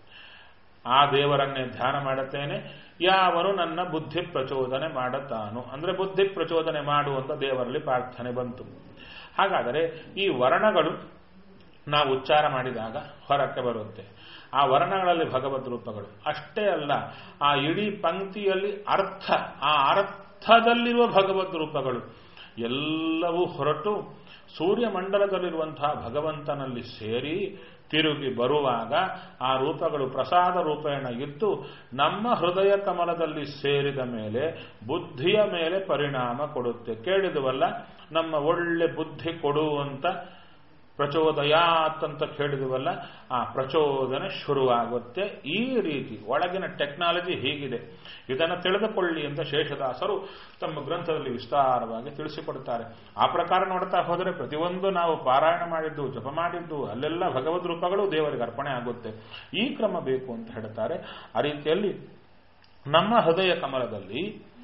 Speaker 1: ಆ ದೇವರನ್ನೇ ಧ್ಯಾನ ಮಾಡುತ್ತೇನೆ, ಯಾವನು ನನ್ನ ಬುದ್ಧಿ ಪ್ರಚೋದನೆ ಮಾಡುತ್ತಾನೋ, ಅಂದ್ರೆ ಬುದ್ಧಿ ಪ್ರಚೋದನೆ ಮಾಡುವಂತ ದೇವರಲ್ಲಿ ಪ್ರಾರ್ಥನೆ ಬಂತು. ಹಾಗಾದರೆ ಈ ವರ್ಣಗಳು ನಾವು ಉಚ್ಚಾರ ಮಾಡಿದಾಗ ಹೊರಕ್ಕೆ ಬರುತ್ತೆ. ಆ ವರ್ಣಗಳಲ್ಲಿ ಭಗವದ್ ರೂಪಗಳು ಅಷ್ಟೇ ಅಲ್ಲ, ಆ ಇಡೀ ಪಂಕ್ತಿಯಲ್ಲಿ ಅರ್ಥ, ಆ ಅರ್ಥದಲ್ಲಿರುವ ಭಗವದ್ ರೂಪಗಳು ಎಲ್ಲವೂ ಹೊರಟು ಸೂರ್ಯಮಂಡಲದಲ್ಲಿರುವಂತಹ ಭಗವಂತನಲ್ಲಿ ಸೇರಿ ತಿರುಗಿ ಬರುವಾಗ ಆ ರೂಪಗಳು ಪ್ರಸಾದ ರೂಪೇಣ ಇದ್ದು ನಮ್ಮ ಹೃದಯ ಕಮಲದಲ್ಲಿ ಸೇರಿದ ಮೇಲೆ ಬುದ್ಧಿಯ ಮೇಲೆ ಪರಿಣಾಮ ಕೊಡುತ್ತೆ. ಕೇಳಿದವಲ್ಲ, ನಮ್ಮ ಒಳ್ಳೆ ಬುದ್ಧಿ ಕೊಡುವಂತ ಪ್ರಚೋದಯಾತ್ ಅಂತ ಕೇಳಿದವಲ್ಲ, ಆ ಪ್ರಚೋದನೆ ಶುರುವಾಗುತ್ತೆ. ಈ ರೀತಿ ಒಳಗಿನ ಟೆಕ್ನಾಲಜಿ ಹೀಗಿದೆ. ಇದನ್ನು ತಿಳಿದುಕೊಳ್ಳಿ ಅಂತ ಶೇಷದಾಸರು ತಮ್ಮ ಗ್ರಂಥದಲ್ಲಿ ವಿಸ್ತಾರವಾಗಿ ತಿಳಿಸಿಕೊಡುತ್ತಾರೆ. ಆ ಪ್ರಕಾರ ನೋಡ್ತಾ ಹೋದರೆ ಪ್ರತಿಯೊಂದು ನಾವು ಪಾರಾಯಣ ಮಾಡಿದ್ದು, ಜಪ ಮಾಡಿದ್ದು, ಅಲ್ಲೆಲ್ಲ ಭಗವದ್ ರೂಪಗಳು ದೇವರಿಗೆ ಅರ್ಪಣೆ ಆಗುತ್ತೆ. ಈ ಕ್ರಮ ಬೇಕು ಅಂತ ಹೇಳ್ತಾರೆ. ಆ ರೀತಿಯಲ್ಲಿ ನಮ್ಮ ಹೃದಯ ಕಮಲದಲ್ಲಿ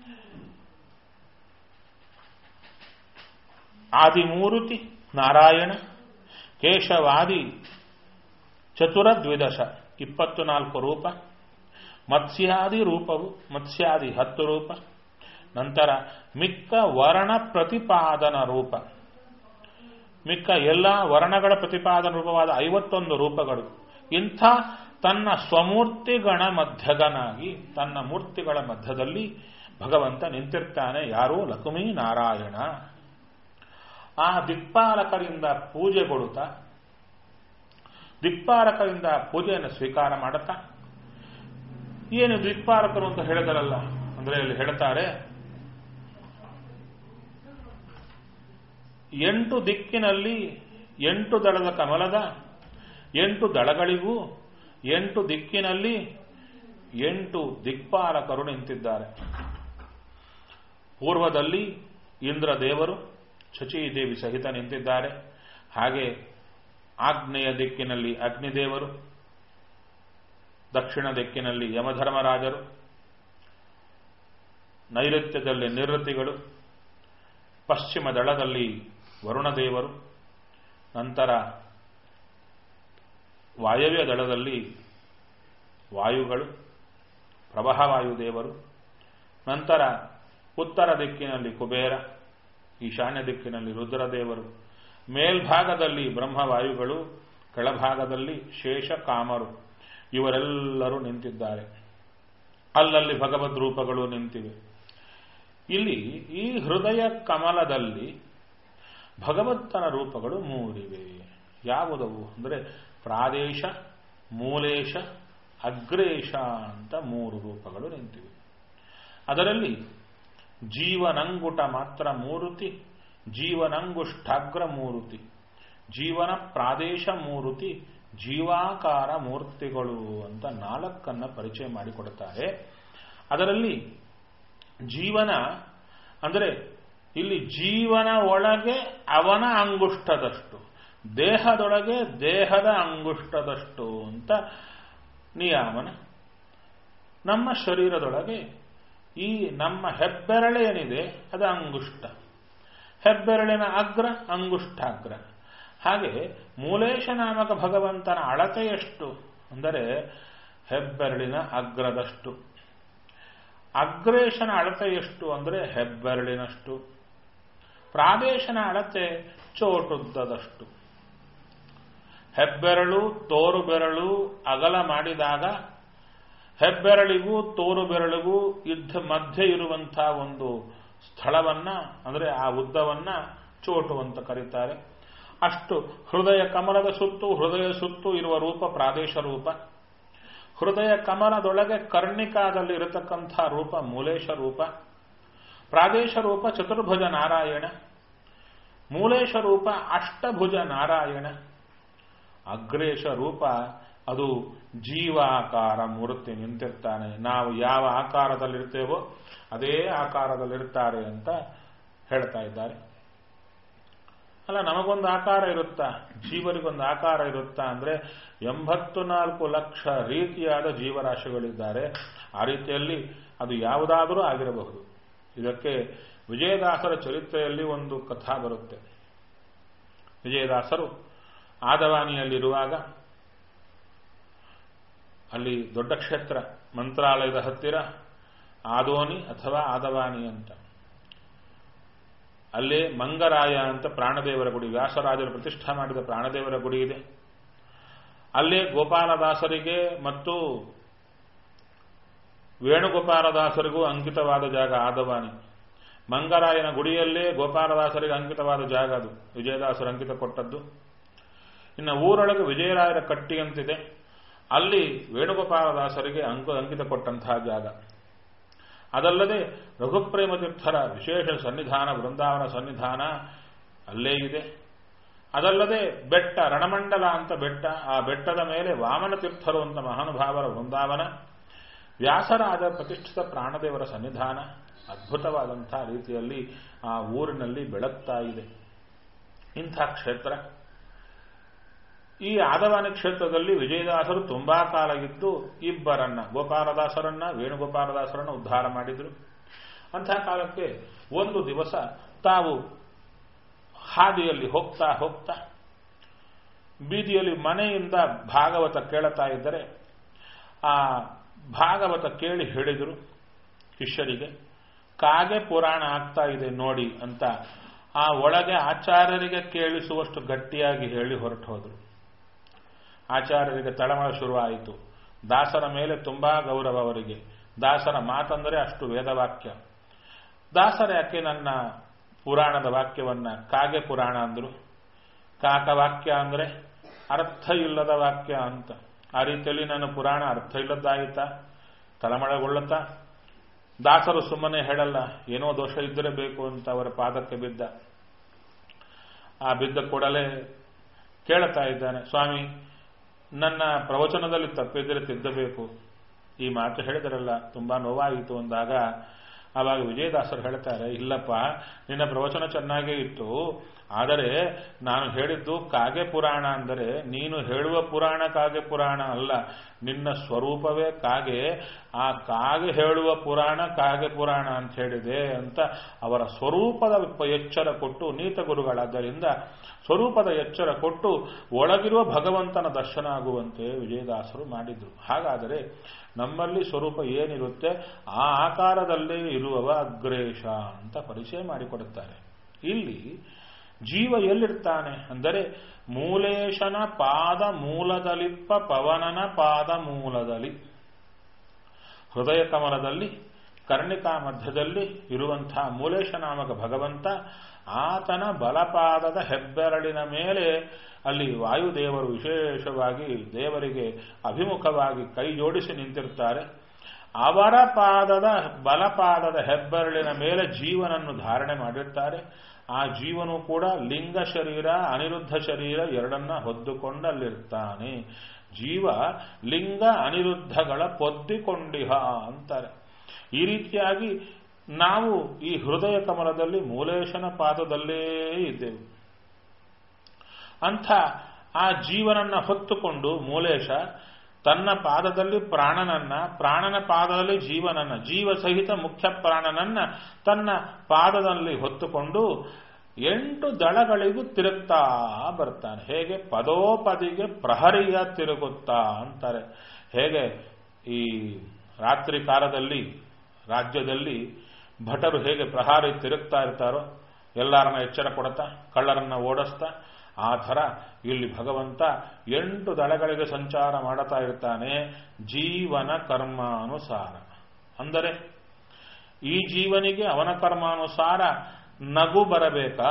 Speaker 1: ಆದಿಮೂರ್ತಿ ನಾರಾಯಣ, ಕೇಶವಾದಿ ಚತುರದ್ವಿದಶ 24 ರೂಪ, ಮತ್ಸ್ಯಾದಿ ರೂಪವು ಮತ್ಸ್ಯಾದಿ 10 ರೂಪ, ನಂತರ ಮಿಕ್ಕ ವರ್ಣ ಪ್ರತಿಪಾದನ ರೂಪ, ಮಿಕ್ಕ ಎಲ್ಲ ವರ್ಣಗಳ ಪ್ರತಿಪಾದನ ರೂಪವಾದ 51 ರೂಪಗಳು. ಇಂಥ ತನ್ನ ಸ್ವಮೂರ್ತಿಗಣ ಮಧ್ಯಗನಾಗಿ ತನ್ನ ಮೂರ್ತಿಗಳ ಮಧ್ಯದಲ್ಲಿ ಭಗವಂತ ನಿಂತಿರ್ತಾನೆ. ಯಾರು? ಲಕ್ಷ್ಮೀ ನಾರಾಯಣ. ಆ ದಿಕ್ಪಾಲಕರಿಂದ ಪೂಜೆ ಕೊಡುತ್ತಾ, ದಿಕ್ಪಾಲಕರಿಂದ ಪೂಜೆಯನ್ನು ಸ್ವೀಕಾರ ಮಾಡುತ್ತಾ, ಏನು ದಿಕ್ಪಾಲಕರು ಅಂತ ಹೇಳಿದರಲ್ಲ ಅಂದ್ರೆ ಇಲ್ಲಿ ಹೇಳ್ತಾರೆ, 8 ದಿಕ್ಕಿನಲ್ಲಿ 8 ದಳದ ಕಮಲದ 8 ದಳಗಳಿಗೂ 8 ದಿಕ್ಕಿನಲ್ಲಿ 8 ದಿಕ್ಪಾಲಕರು ನಿಂತಿದ್ದಾರೆ. ಪೂರ್ವದಲ್ಲಿ ಇಂದ್ರದೇವರು ಶಚೀದೇವಿ ಸಹಿತ ನಿಂತಿದ್ದಾರೆ. ಹಾಗೆ ಆಗ್ನೇಯ ದಿಕ್ಕಿನಲ್ಲಿ ಅಗ್ನಿದೇವರು, ದಕ್ಷಿಣ ದಿಕ್ಕಿನಲ್ಲಿ ಯಮಧರ್ಮರಾಜರು, ನೈಋತ್ಯದಲ್ಲಿ ನಿವೃತ್ತಿಗಳು, ಪಶ್ಚಿಮ ದಳದಲ್ಲಿ ವರುಣದೇವರು, ನಂತರ ವಾಯವ್ಯ ದಳದಲ್ಲಿ ವಾಯುಗಳು, ಪ್ರವಾಹ ವಾಯುದೇವರು, ನಂತರ ಉತ್ತರ ದಿಕ್ಕಿನಲ್ಲಿ ಕುಬೇರ, ಈಶಾನ್ಯ ದಿಕ್ಕಿನಲ್ಲಿ ರುದ್ರದೇವರು, ಮೇಲ್ಭಾಗದಲ್ಲಿ ಬ್ರಹ್ಮವಾಯುಗಳು, ಕೆಳಭಾಗದಲ್ಲಿ ಶೇಷ ಕಾಮರು, ಇವರೆಲ್ಲರೂ ನಿಂತಿದ್ದಾರೆ. ಅಲ್ಲಲ್ಲಿ ಭಗವದ್ ರೂಪಗಳು ನಿಂತಿವೆ. ಇಲ್ಲಿ ಈ ಹೃದಯ ಕಮಲದಲ್ಲಿ ಭಗವಂತನ ರೂಪಗಳು ಮೂರಿವೆ. ಯಾವುದವು ಅಂದರೆ ಪ್ರಾದೇಶ, ಮೂಲೇಶ, ಅಗ್ರೇಶ ಅಂತ 3 ರೂಪಗಳು ನಿಂತಿವೆ. ಅದರಲ್ಲಿ ಜೀವನಂಗುಟ ಮಾತ್ರ ಮೂರುತಿ, ಜೀವನಂಗುಷ್ಠಾಗ್ರ ಮೂರುತಿ, ಜೀವನ ಪ್ರಾದೇಶ ಮೂರುತಿ, ಜೀವಾಕಾರ ಮೂರ್ತಿಗಳು ಅಂತ 4 ಪರಿಚಯ ಮಾಡಿಕೊಡುತ್ತಾರೆ. ಅದರಲ್ಲಿ ಜೀವನ ಅಂದರೆ ಇಲ್ಲಿ ಜೀವನ ಒಳಗೆ ಅವನ ಅಂಗುಷ್ಟದಷ್ಟು, ದೇಹದೊಳಗೆ ದೇಹದ ಅಂಗುಷ್ಟದಷ್ಟು ಅಂತ ನಿಯಾಮನ. ನಮ್ಮ ಶರೀರದೊಳಗೆ ಈ ನಮ್ಮ ಹೆಬ್ಬೆರಳೇನಿದೆ ಅದು ಅಂಗುಷ್ಟ, ಹೆಬ್ಬೆರಳಿನ ಅಗ್ರ ಅಂಗುಷ್ಠಾಗ್ರ. ಹಾಗೆ ಮೂಲೇಶ ನಾಮಕ ಭಗವಂತನ ಅಳತೆಯಷ್ಟು ಅಂದರೆ ಹೆಬ್ಬೆರಳಿನ ಅಗ್ರದಷ್ಟು, ಅಗ್ರೇಶನ ಅಳತೆ ಎಷ್ಟು ಅಂದರೆ ಹೆಬ್ಬೆರಳಿನಷ್ಟು, ಪ್ರಾದೇಶನ ಅಳತೆ ಚೋಟುದ್ದದಷ್ಟು. ಹೆಬ್ಬೆರಳು ತೋರು ಬೆರಳು ಅಗಲ ಮಾಡಿದಾಗ ಹೆಬ್ಬೆರಳಿಗೂ ತೋರು ಬೆರಳಿಗೂ ಮಧ್ಯೆ ಇರುವಂತಹ ಒಂದು ಸ್ಥಳವನ್ನ ಅಂದರೆ ಆ ಉದ್ದವನ್ನ ಚೋಟು ಅಂತ ಕರೀತಾರೆ. ಅಷ್ಟು ಹೃದಯ ಕಮಲದ ಸುತ್ತು, ಹೃದಯ ಸುತ್ತು ಇರುವ ರೂಪ ಪ್ರಾದೇಶ ರೂಪ. ಹೃದಯ ಕಮಲದೊಳಗೆ ಕರ್ಣಿಕಾದಲ್ಲಿ ಇರತಕ್ಕಂಥ ರೂಪ ಮೂಲೇಶ ರೂಪ. ಪ್ರಾದೇಶ ರೂಪ ಚತುರ್ಭುಜ ನಾರಾಯಣ, ಮೂಲೇಶ ರೂಪ ಅಷ್ಟಭುಜ ನಾರಾಯಣ, ಅಗ್ರೇಶ ರೂಪ ಅದು ಜೀವಾಕಾರ ಮೂರ್ತಿ ನಿಂತಿರ್ತಾನೆ. ನಾವು ಯಾವ ಆಕಾರದಲ್ಲಿರ್ತೇವೋ ಅದೇ ಆಕಾರದಲ್ಲಿರ್ತಾರೆ ಅಂತ ಹೇಳ್ತಾ ಇದ್ದಾರೆ. ಅಲ್ಲ, ನಮಗೊಂದು ಆಕಾರ ಇರುತ್ತಾ, ಜೀವರಿಗೊಂದು ಆಕಾರ ಇರುತ್ತಾ ಅಂದ್ರೆ 84 ಲಕ್ಷ ರೀತಿಯಾದ ಜೀವರಾಶಿಗಳಿದ್ದಾರೆ. ಆ ರೀತಿಯಲ್ಲಿ ಅದು ಯಾವುದಾದರೂ ಆಗಿರಬಹುದು. ಇದಕ್ಕೆ ವಿಜಯದಾಸರ ಚರಿತ್ರೆಯಲ್ಲಿ ಒಂದು ಕಥಾ ಬರುತ್ತೆ. ವಿಜಯದಾಸರು ಆದವಾನಿಯಲ್ಲಿರುವಾಗ ಅಲ್ಲಿ ದೊಡ್ಡ ಕ್ಷೇತ್ರ, ಮಂತ್ರಾಲಯದ ಹತ್ತಿರ ಆದೋನಿ ಅಥವಾ ಆದವಾನಿ ಅಂತ, ಅಲ್ಲೇ ಮಂಗರಾಯ ಅಂತ ಪ್ರಾಣದೇವರ ಗುಡಿ, ವ್ಯಾಸರಾಜರು ಪ್ರತಿಷ್ಠಾ ಮಾಡಿದ ಪ್ರಾಣದೇವರ ಗುಡಿ ಇದೆ. ಅಲ್ಲೇ ಗೋಪಾಲದಾಸರಿಗೆ ಮತ್ತು ವೇಣುಗೋಪಾಲದಾಸರಿಗೂ ಅಂಕಿತವಾದ ಜಾಗ ಆದವಾನಿ. ಮಂಗರಾಯನ ಗುಡಿಯಲ್ಲೇ ಗೋಪಾಲದಾಸರಿಗೆ ಅಂಕಿತವಾದ ಜಾಗ ಅದು, ವಿಜಯದಾಸರು ಅಂಕಿತ ಕೊಟ್ಟದ್ದು. ಇನ್ನು ಊರೊಳಗೆ ವಿಜಯರಾಯರ ಕಟ್ಟಿ ಅಂತಿದೆ, ಅಲ್ಲಿ ವೇಣುಗೋಪಾಲದಾಸರಿಗೆ ಅಂಕಿತ ಕೊಟ್ಟಂತಹ ಜಾಗ. ಅದಲ್ಲದೆ ರಘುಪ್ರೇಮ ತೀರ್ಥರ ವಿಶೇಷ ಸನ್ನಿಧಾನ, ಬೃಂದಾವನ ಸನ್ನಿಧಾನ ಅಲ್ಲೇ ಇದೆ. ಅದಲ್ಲದೆ ಬೆಟ್ಟ, ರಣಮಂಡಲ ಅಂತ ಬೆಟ್ಟ, ಆ ಬೆಟ್ಟದ ಮೇಲೆ ವಾಮನ ತೀರ್ಥರು ಅಂತ ಮಹಾನುಭಾವರ ಬೃಂದಾವನ, ವ್ಯಾಸರಾಜ ಪ್ರತಿಷ್ಠಿತ ಪ್ರಾಣದೇವರ ಸನ್ನಿಧಾನ ಅದ್ಭುತವಾದಂಥ ರೀತಿಯಲ್ಲಿ ಆ ಊರಿನಲ್ಲಿ ಬೆಳಗ್ತಾ ಇದೆ. ಇಂಥ ಕ್ಷೇತ್ರ. ಈ ಆದವಾನಿ ಕ್ಷೇತ್ರದಲ್ಲಿ ವಿಜಯದಾಸರು ತುಂಬಾ ಕಾಲ ಇದ್ದು ಇಬ್ಬರನ್ನ, ಗೋಪಾಲದಾಸರನ್ನ ವೇಣುಗೋಪಾಲದಾಸರನ್ನ ಉದ್ಧಾರ ಮಾಡಿದ್ರು. ಅಂತಹ ಕಾಲಕ್ಕೆ ಒಂದು ದಿವಸ ತಾವು ಹಾದಿಯಲ್ಲಿ ಹೋಗ್ತಾ ಹೋಗ್ತಾ ಬೀದಿಯಲ್ಲಿ ಮನೆಯಿಂದ ಭಾಗವತ ಕೇಳುತ್ತಾ ಇದ್ದರೆ ಆ ಭಾಗವತ ಕೇಳಿ ಹೇಳಿದರು ಶಿಷ್ಯರಿಗೆ, ಕಾಗೆ ಪುರಾಣ ಆಗ್ತಾ ಇದೆ ನೋಡಿ ಅಂತ ಆ ಒಳಗೆ ಆಚಾರ್ಯರಿಗೆ ಕೇಳಿಸುವಷ್ಟು ಗಟ್ಟಿಯಾಗಿ ಹೇಳಿ ಹೊರಟು ಹೋದರು. ಆಚಾರ್ಯರಿಗೆ ತಳಮಳ ಶುರುವಾಯಿತು. ದಾಸರ ಮೇಲೆ ತುಂಬಾ ಗೌರವ ಅವರಿಗೆ. ದಾಸರ ಮಾತಂದರೆ ಅಷ್ಟು ವೇದವಾಕ್ಯ. ದಾಸರ ಯಾಕೆ ನನ್ನ ಪುರಾಣದ ವಾಕ್ಯವನ್ನ ಕಾಗೆ ಪುರಾಣ ಅಂದ್ರು? ಕಾಕವಾಕ್ಯ ಅಂದ್ರೆ ಅರ್ಥ ಇಲ್ಲದ ವಾಕ್ಯ ಅಂತ. ಆ ರೀತಿಯಲ್ಲಿ ನನ್ನ ಪುರಾಣ ಅರ್ಥ ಇಲ್ಲದ್ದಾಯಿತಾ? ತಳಮಳಗೊಳ್ಳುತ್ತಾ ದಾಸರು ಸುಮ್ಮನೆ ಹೇಳಲ್ಲ, ಏನೋ ದೋಷ ಇದ್ದರೆ ಬೇಕು ಅಂತ ಅವರ ಪಾದಕ್ಕೆ ಬಿದ್ದ. ಆ ಬಿದ್ದ ಕೂಡಲೇ ಕೇಳುತ್ತಾ ಇದ್ದಾನೆ, ಸ್ವಾಮಿ ನನ್ನ ಪ್ರವಚನದಲ್ಲಿ ತಪ್ಪಿದ್ರೆ ತಿದ್ದಬೇಕು, ಈ ಮಾತು ಹೇಳಿದರಲ್ಲ, ತುಂಬಾ ನೋವಾಯಿತು ಅಂದಾಗ ಆವಾಗ ವಿಜಯದಾಸರು ಹೇಳ್ತಾರೆ, ಇಲ್ಲಪ್ಪ ನಿನ್ನ ಪ್ರವಚನ ಚೆನ್ನಾಗೇ ಇತ್ತು, ಆದರೆ ನಾನು ಹೇಳಿದ್ದು ಕಾಗೆ ಪುರಾಣ ಅಂದರೆ ನೀನು ಹೇಳುವ ಪುರಾಣ ಕಾಗೆ ಪುರಾಣ ಅಲ್ಲ, ನಿನ್ನ ಸ್ವರೂಪವೇ ಕಾಗೆ, ಆ ಕಾಗೆ ಹೇಳುವ ಪುರಾಣ ಕಾಗೆ ಪುರಾಣ ಅಂತ ಹೇಳಿದೆ ಅಂತ ಅವರ ಸ್ವರೂಪದ ಎಚ್ಚರ ಕೊಟ್ಟು, ನೀತ ಗುರುಗಳಾದ್ದರಿಂದ ಸ್ವರೂಪದ ಎಚ್ಚರ ಕೊಟ್ಟು ಒಳಗಿರುವ ಭಗವಂತನ ದರ್ಶನ ಆಗುವಂತೆ ವಿಜಯದಾಸರು ಮಾಡಿದ್ರು. ಹಾಗಾದರೆ ನಮ್ಮಲ್ಲಿ ಸ್ವರೂಪ ಏನಿರುತ್ತೆ ಆ ಆಕಾರದಲ್ಲೇ ಇರುವವ ಅಗ್ರೇಶ ಅಂತ ಪರಿಚಯ ಮಾಡಿಕೊಡುತ್ತಾರೆ. ಇಲ್ಲಿ ಜೀವ ಎಲ್ಲಿರ್ತಾನೆ ಅಂದರೆ ಮೂಲೇಶನ ಪಾದ ಮೂಲದಲಿಪ್ಪ ಪವನನ ಪಾದ ಮೂಲದಲ್ಲಿ, ಹೃದಯ ಕಮಲದಲ್ಲಿ ಕರ್ಣಿಕಾ ಮಧ್ಯದಲ್ಲಿ ಇರುವಂತಹ ಮೂಲೇಶ ನಾಮಕ ಭಗವಂತ, ಆತನ ಬಲಪಾದದ ಹೆಬ್ಬೆರಳಿನ ಮೇಲೆ ಅಲ್ಲಿ ವಾಯುದೇವರು ವಿಶೇಷವಾಗಿ ದೇವರಿಗೆ ಅಭಿಮುಖವಾಗಿ ಕೈ ಜೋಡಿಸಿ ನಿಂತಿರ್ತಾರೆ. ಅವರ ಪಾದದ ಬಲಪಾದದ ಹೆಬ್ಬೆರಳಿನ ಮೇಲೆ ಜೀವನನ್ನು ಧಾರಣೆ ಮಾಡಿರ್ತಾರೆ. ಆ ಜೀವನು ಕೂಡ ಲಿಂಗ ಶರೀರ ಅನಿರುದ್ಧ ಶರೀರ ಎರಡನ್ನ ಹೊದ್ದುಕೊಂಡಲ್ಲಿರ್ತಾನೆ. ಜೀವ ಲಿಂಗ ಅನಿರುದ್ಧಗಳ ಪೊದ್ದಿಕೊಂಡಿಹ ಅಂತಾರೆ. ಈ ರೀತಿಯಾಗಿ ನಾವು ಈ ಹೃದಯ ಕಮಲದಲ್ಲಿ ಮೂಲೇಶನ ಪಾದದಲ್ಲೇ ಇದ್ದೆವು. ಅಂಥ ಆ ಜೀವನನ್ನ ಹೊತ್ತುಕೊಂಡು ಮೂಲೇಶ ತನ್ನ ಪಾದದಲ್ಲಿ ಪ್ರಾಣನನ್ನ, ಪ್ರಾಣನ ಪಾದದಲ್ಲಿ ಜೀವನನ್ನ, ಜೀವ ಸಹಿತ ಮುಖ್ಯ ಪ್ರಾಣನನ್ನ ತನ್ನ ಪಾದದಲ್ಲಿ ಹೊತ್ತುಕೊಂಡು 8 ದಳಗಳಿಗೂ ತಿರುಗ್ತಾ ಬರ್ತಾನೆ. ಹೇಗೆ ಪದೋಪದಿಗೆ ಪ್ರಹರಿಯ ತಿರುಗುತ್ತಾ ಅಂತಾರೆ. ಹೇಗೆ ಈ ರಾತ್ರಿ ಕಾಲದಲ್ಲಿ ರಾಜ್ಯದಲ್ಲಿ ಭಟರು ಹೇಗೆ ಪ್ರಹಾರಿ ತಿರುಗ್ತಾ ಇರ್ತಾರೋ, ಎಲ್ಲರನ್ನ ಎಚ್ಚರ ಕೊಡ್ತಾ ಕಳ್ಳರನ್ನ ಓಡಿಸ್ತಾ, ಆ ಥರ ಇಲ್ಲಿ ಭಗವಂತ 8 ದಳಗಳಿಗೆ ಸಂಚಾರ ಮಾಡುತ್ತಾ ಇರ್ತಾನೆ. ಜೀವನ ಕರ್ಮಾನುಸಾರ ಅಂದರೆ ಈ ಜೀವನಿಗೆ ಅವನ ಕರ್ಮಾನುಸಾರ ನಗು ಬರಬೇಕಾ?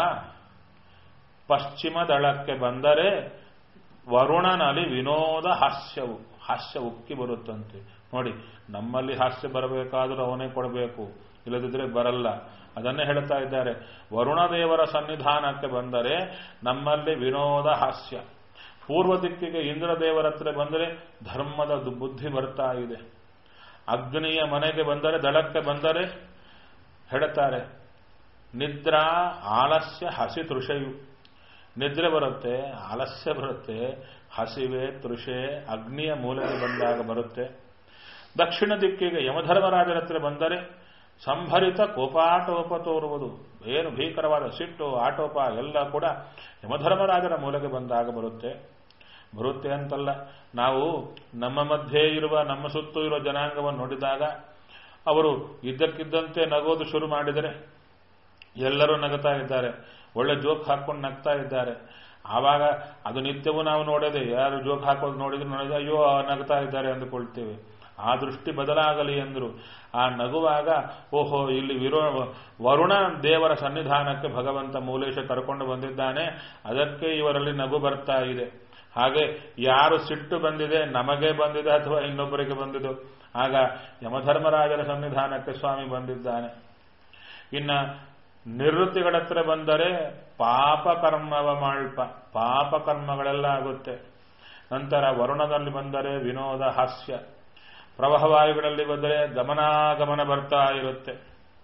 Speaker 1: ಪಶ್ಚಿಮ ದಳಕ್ಕೆ ಬಂದರೆ ವರುಣನಲ್ಲಿ ವಿನೋದ ಹಾಸ್ಯ ಉಕ್ಕಿ ಬರುತ್ತಂತೆ. ನೋಡಿ, ನಮ್ಮಲ್ಲಿ ಹಾಸ್ಯ ಬರಬೇಕಾದ್ರೂ ಅವನೇ ಕೊಡಬೇಕು, ಇಲ್ಲದಿದ್ರೆ ಬರಲ್ಲ. ಅದನ್ನೇ ಹೇಳ್ತಾ ಇದ್ದಾರೆ. ವರುಣದೇವರ ಸನ್ನಿಧಾನಕ್ಕೆ ಬಂದರೆ ನಮ್ಮಲ್ಲಿ ವಿನೋದ ಹಾಸ್ಯ, ಪೂರ್ವ ದಿಕ್ಕಿಗೆ ಇಂದ್ರದೇವರ ಹತ್ರ ಬಂದರೆ ಧರ್ಮದ ಬುದ್ಧಿ ಬರ್ತಾ ಇದೆ. ಅಗ್ನಿಯ ಮನೆಗೆ ಬಂದರೆ, ದಳಕ್ಕೆ ಬಂದರೆ ಹೇಳ್ತಾರೆ ನಿದ್ರಾ ಆಲಸ್ಯ ಹಸಿ ತೃಷೆಯು. ನಿದ್ರೆ ಬರುತ್ತೆ, ಆಲಸ್ಯ ಬರುತ್ತೆ, ಹಸಿವೆ ತೃಷೆ ಅಗ್ನಿಯ ಮೂಲೆಗೆ ಬಂದಾಗ ಬರುತ್ತೆ. ದಕ್ಷಿಣ ದಿಕ್ಕಿಗೆ ಯಮಧರ್ಮರಾಜರ ಹತ್ರ ಬಂದರೆ ಸಂಭರಿತ ಕೋಪಾಟೋಪ ತೋರುವುದು, ಏನು ಭೀಕರವಾದ ಸಿಟ್ಟು ಆಟೋಪ ಎಲ್ಲ ಕೂಡ ಯಮಧರ್ಮರಾಜರ ಮೂಲೆಗೆ ಬಂದಾಗ ಬರುತ್ತೆ ಅಂತಲ್ಲ. ನಾವು ನಮ್ಮ ಮಧ್ಯೆ ಇರುವ, ನಮ್ಮ ಸುತ್ತೂ ಇರುವ ಜನಾಂಗವನ್ನು ನೋಡಿದಾಗ ಅವರು ಇದ್ದಕ್ಕಿದ್ದಂತೆ ನಗೋದು ಶುರು ಮಾಡಿದರೆ ಎಲ್ಲರೂ ನಗುತ್ತಾ ಇದ್ದಾರೆ, ಒಳ್ಳೆ ಜೋಕ್ ಹಾಕೊಂಡು ನಗ್ತಾ ಇದ್ದಾರೆ. ಆವಾಗ ಅದು ನಿತ್ಯವೂ ನಾವು ನೋಡೋದೆ, ಯಾರು ಜೋಕ್ ಹಾಕೋದು ನೋಡಿದ್ರೆ ಅಯ್ಯೋ ನಗ್ತಾ ಇದ್ದಾರೆ ಅಂದುಕೊಳ್ತೇವೆ. ಆ ದೃಷ್ಟಿ ಬದಲಾಗಲಿ ಎಂದರು. ಆ ನಗುವಾಗ ಓಹೋ, ಇಲ್ಲಿ ವರುಣ ದೇವರ ಸನ್ನಿಧಾನಕ್ಕೆ ಭಗವಂತ ಮೂಲೇಶ ಕರ್ಕೊಂಡು ಬಂದಿದ್ದಾನೆ, ಅದಕ್ಕೆ ಇವರಲ್ಲಿ ನಗು ಬರ್ತಾ ಇದೆ. ಹಾಗೆ ಯಾರು ಸಿಟ್ಟು ಬಂದಿದೆ, ನಮಗೆ ಬಂದಿದೆ ಅಥವಾ ಇನ್ನೊಬ್ಬರಿಗೆ ಬಂದಿದೆ, ಆಗ ಯಮಧರ್ಮರಾಜರ ಸನ್ನಿಧಾನಕ್ಕೆ ಸ್ವಾಮಿ ಬಂದಿದ್ದಾನೆ. ಇನ್ನ ನಿವೃತ್ತಿಗಳ ಹತ್ರ ಬಂದರೆ ಪಾಪಕರ್ಮವ ಮಾಳ್ಪ, ಪಾಪಕರ್ಮಗಳೆಲ್ಲ ಆಗುತ್ತೆ. ನಂತರ ವರುಣದಲ್ಲಿ ಬಂದರೆ ವಿನೋದ ಹಾಸ್ಯ, ಪ್ರವಾಹವಾಯುಗಳಲ್ಲಿ ಬಂದರೆ ಗಮನಾಗಮನ ಬರ್ತಾ ಇರುತ್ತೆ.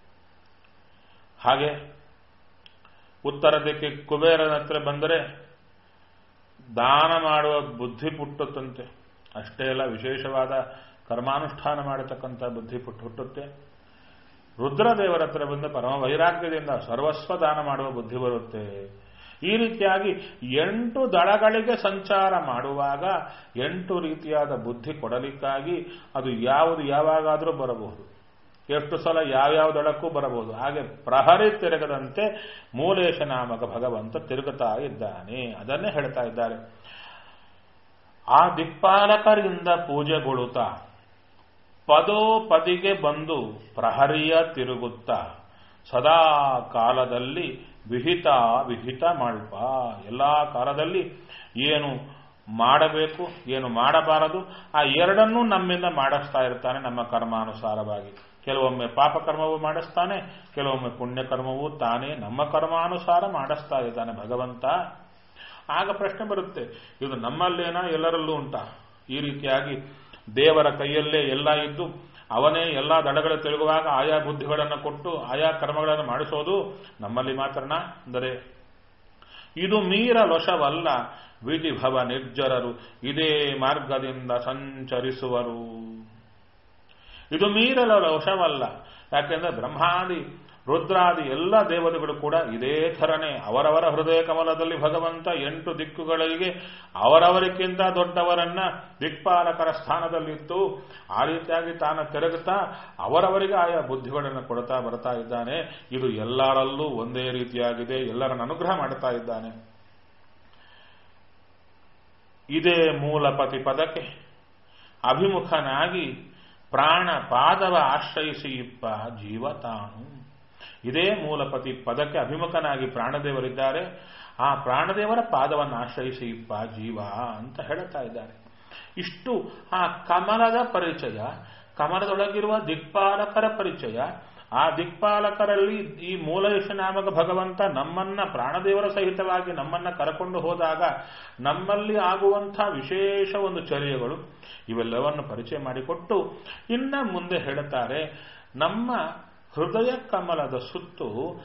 Speaker 1: ಹಾಗೆ ಉತ್ತರ ದಿಕ್ಕಿ ಕುಬೇರನ ಹತ್ರ ಬಂದರೆ ದಾನ ಮಾಡುವ ಬುದ್ಧಿ ಹುಟ್ಟುತ್ತಂತೆ. ಅಷ್ಟೇ ಅಲ್ಲ, ವಿಶೇಷವಾದ ಕರ್ಮಾನುಷ್ಠಾನ ಮಾಡತಕ್ಕಂಥ ಬುದ್ಧಿ ಹುಟ್ಟುತ್ತೆ. ರುದ್ರದೇವರ ಹತ್ರ ಬಂದ ಪರಮ ವೈರಾಗ್ಯದಿಂದ ಸರ್ವಸ್ವ ದಾನ ಮಾಡುವ ಬುದ್ಧಿ ಬರುತ್ತೆ. ಈ ರೀತಿಯಾಗಿ 8 ದಳಗಳಿಗೆ ಸಂಚಾರ ಮಾಡುವಾಗ 8 ರೀತಿಯಾದ ಬುದ್ಧಿ ಕೊಡಲಿಕ್ಕಾಗಿ ಅದು ಯಾವುದು ಯಾವಾಗಾದರೂ ಬರಬಹುದು, ಎಷ್ಟು ಸಲ ಯಾವ್ಯಾವ ದಳಕ್ಕೂ ಬರಬಹುದು. ಹಾಗೆ ಪ್ರಹರಿ ತಿರುಗದಂತೆ ಮೂಲೇಶ ನಾಮಕ ಭಗವಂತ ತಿರುಗುತ್ತಾ ಇದ್ದಾನೆ. ಅದನ್ನೇ ಹೇಳ್ತಾ ಇದ್ದಾರೆ. ಆ ದಿಕ್ಪಾಲಕರಿಂದ ಪೂಜೆಗೊಳ್ಳುತ್ತಾ ಪದೋಪದಿಗೆ ಬಂದು ಪ್ರಹರಿಯ ತಿರುಗುತ್ತಾ ಸದಾ ಕಾಲದಲ್ಲಿ ವಿಹಿತ ಮಾಳ್ಪ, ಎಲ್ಲಾ ಕಾಲದಲ್ಲಿ ಏನು ಮಾಡಬೇಕು ಏನು ಮಾಡಬಾರದು ಆ ಎರಡನ್ನೂ ನಮ್ಮಿಂದ ಮಾಡಿಸ್ತಾ ಇರ್ತಾನೆ ನಮ್ಮ ಕರ್ಮಾನುಸಾರವಾಗಿ. ಕೆಲವೊಮ್ಮೆ ಪಾಪಕರ್ಮವೂ ಮಾಡಿಸ್ತಾನೆ, ಕೆಲವೊಮ್ಮೆ ಪುಣ್ಯಕರ್ಮವೂ ತಾನೇ ನಮ್ಮ ಕರ್ಮಾನುಸಾರ ಮಾಡಿಸ್ತಾ ಇದ್ದಾನೆ ಭಗವಂತ. ಆಗ ಪ್ರಶ್ನೆ ಬರುತ್ತೆ, ಇದು ನಮ್ಮಲ್ಲೇನಾ ಎಲ್ಲರಲ್ಲೂ ಉಂಟಾ? ಈ ರೀತಿಯಾಗಿ ದೇವರ ಕೈಯಲ್ಲೇ ಎಲ್ಲ ಇದ್ದು ಅವನೇ ಎಲ್ಲ ದಡಗಳು ತಿರುಗುವಾಗ ಆಯಾ ಬುದ್ಧಿಗಳನ್ನು ಕೊಟ್ಟು ಆಯಾ ಕರ್ಮಗಳನ್ನು ಮಾಡಿಸೋದು ನಮ್ಮಲ್ಲಿ ಮಾತ್ರನ ಅಂದರೆ ಇದು ಮೀರಲೊಷವಲ್ಲ ವಿಧಿಭವ ನಿರ್ಜರರು ಇದೇ ಮಾರ್ಗದಿಂದ ಸಂಚರಿಸುವರು. ಇದು ಮೀರಲೊಷವಲ್ಲ. ಯಾಕೆಂದ್ರೆ ಬ್ರಹ್ಮಾದಿ ರುದ್ರಾದಿ ಎಲ್ಲ ದೇವತೆಗಳು ಕೂಡ ಇದೇ ಥರನೇ ಅವರವರ ಹೃದಯ ಕಮಲದಲ್ಲಿ ಭಗವಂತ 8 ದಿಕ್ಕುಗಳಿಗೆ ಅವರವರಿಗಿಂತ ದೊಡ್ಡವರನ್ನ ದಿಕ್ಪಾಲಕರ ಸ್ಥಾನದಲ್ಲಿತ್ತು. ಆ ರೀತಿಯಾಗಿ ತಾನು ತಿರುಗುತ್ತಾ ಅವರವರಿಗೆ ಆಯಾ ಬುದ್ಧಿಗಳನ್ನು ಕೊಡ್ತಾ ಬರ್ತಾ ಇದ್ದಾನೆ. ಇದು ಎಲ್ಲರಲ್ಲೂ ಒಂದೇ ರೀತಿಯಾಗಿದೆ. ಎಲ್ಲರನ್ನು ಅನುಗ್ರಹ ಮಾಡ್ತಾ ಇದ್ದಾನೆ. ಇದೇ ಮೂಲಪತಿ ಪದಕ್ಕೆ ಅಭಿಮುಖನಾಗಿ ಪ್ರಾಣ ಪಾದವ ಆಶ್ರಯಿಸಿ ಇಪ್ಪ ಜೀವ ತಾನು. ಇದೇ ಮೂಲಪತಿ ಪದಕ್ಕೆ ಅಭಿಮುಖನಾಗಿ ಪ್ರಾಣದೇವರಿದ್ದಾರೆ. ಆ ಪ್ರಾಣದೇವರ ಪಾದವನ್ನು ಆಶ್ರಯಿಸಿ ಇಪ್ಪ ಜೀವ ಅಂತ ಹೇಳ್ತಾ ಇದ್ದಾರೆ. ಇಷ್ಟು ಆ ಕಮಲದ ಪರಿಚಯ, ಕಮಲದೊಳಗಿರುವ ದಿಕ್ಪಾಲಕರ ಪರಿಚಯ. ಆ ದಿಕ್ಪಾಲಕರಲ್ಲಿ ಈ ಮೂಲಯಶ ನಾಮಕ ಭಗವಂತ ನಮ್ಮನ್ನ ಪ್ರಾಣದೇವರ ಸಹಿತವಾಗಿ ನಮ್ಮನ್ನ ಕರಕೊಂಡು ಹೋದಾಗ ನಮ್ಮಲ್ಲಿ ಆಗುವಂಥ ವಿಶೇಷ ಒಂದು ಚರ್ಯಗಳು ಇವೆಲ್ಲವನ್ನು ಪರಿಚಯ ಮಾಡಿಕೊಟ್ಟು ಇನ್ನ ಮುಂದೆ ಹೇಳುತ್ತಾರೆ, ನಮ್ಮ ಹೃದಯ ಕಮಲದ ಸುತ್ತು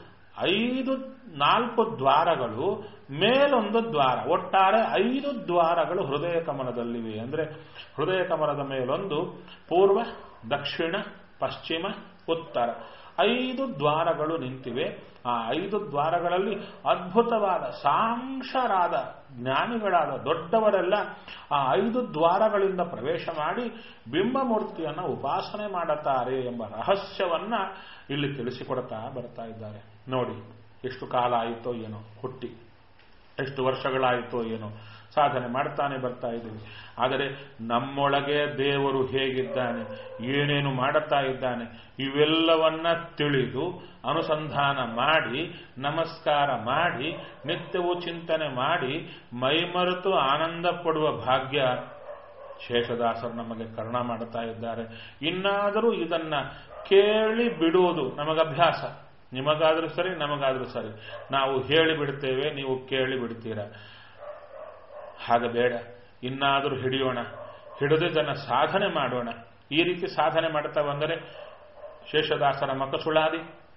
Speaker 1: 4 ದ್ವಾರಗಳು, ಮೇಲೊಂದು ದ್ವಾರ, ಒಟ್ಟಾರೆ 5 ದ್ವಾರಗಳು ಹೃದಯ ಕಮಲದಲ್ಲಿವೆ. ಅಂದರೆ ಹೃದಯ ಕಮಲದ ಮೇಲೊಂದು, ಪೂರ್ವ, ದಕ್ಷಿಣ, ಪಶ್ಚಿಮ, ಉತ್ತರ 5 ದ್ವಾರಗಳು ನಿಂತಿವೆ. ಆ 5 ದ್ವಾರಗಳಲ್ಲಿ ಅದ್ಭುತವಾದ ಸಾಂಕ್ಷರಾದ ಜ್ಞಾನಿಗಳಾದ ದೊಡ್ಡವರೆಲ್ಲ ಆ 5 ದ್ವಾರಗಳಿಂದ ಪ್ರವೇಶ ಮಾಡಿ ಬಿಂಬಮೂರ್ತಿಯನ್ನು ಉಪಾಸನೆ ಮಾಡುತ್ತಾರೆ ಎಂಬ ರಹಸ್ಯವನ್ನ ಇಲ್ಲಿ ತಿಳಿಸಿಕೊಡ್ತಾ ಬರ್ತಾ ಇದ್ದಾರೆ. ನೋಡಿ, ಎಷ್ಟು ಕಾಲ ಆಯಿತೋ ಏನೋ ಹುಟ್ಟಿ, ಎಷ್ಟು ವರ್ಷಗಳಾಯಿತೋ ಏನೋ ಸಾಧನೆ ಮಾಡ್ತಾನೆ ಬರ್ತಾ ಇದ್ದೀವಿ. ಆದರೆ ನಮ್ಮೊಳಗೆ ದೇವರು ಹೇಗಿದ್ದಾನೆ, ಏನೇನು ಮಾಡುತ್ತಾ ಇದ್ದಾನೆ, ಇವೆಲ್ಲವನ್ನ ತಿಳಿದು ಅನುಸಂಧಾನ ಮಾಡಿ ನಮಸ್ಕಾರ ಮಾಡಿ ನಿತ್ಯವೂ ಚಿಂತನೆ ಮಾಡಿ ಮೈಮರೆತು ಆನಂದ ಪಡುವ ಭಾಗ್ಯ ಶೇಷದಾಸರು ನಮಗೆ ಕರುಣ ಮಾಡುತ್ತಾ ಇದ್ದಾರೆ. ಇನ್ನಾದರೂ ಇದನ್ನ ಕೇಳಿ ಬಿಡುವುದು ನಮಗಭ್ಯಾಸ. ನಿಮಗಾದ್ರೂ ಸರಿ, ನಮಗಾದ್ರೂ ಸರಿ. ನಾವು ಹೇಳಿ ಬಿಡ್ತೇವೆ, ನೀವು ಕೇಳಿ ಬಿಡ್ತೀರಾ. ಹಾಗೆ ಬೇಡ. ಇನ್ನಾದರೂ ಹಿಡಿಯೋಣ, ಹಿಡಿದು ಇದನ್ನು ಸಾಧನೆ ಮಾಡೋಣ. ಈ ರೀತಿ ಸಾಧನೆ ಮಾಡ್ತಾ ಬಂದರೆ ಶೇಷದಾಸರ ಮಕಸುಳಾದಿ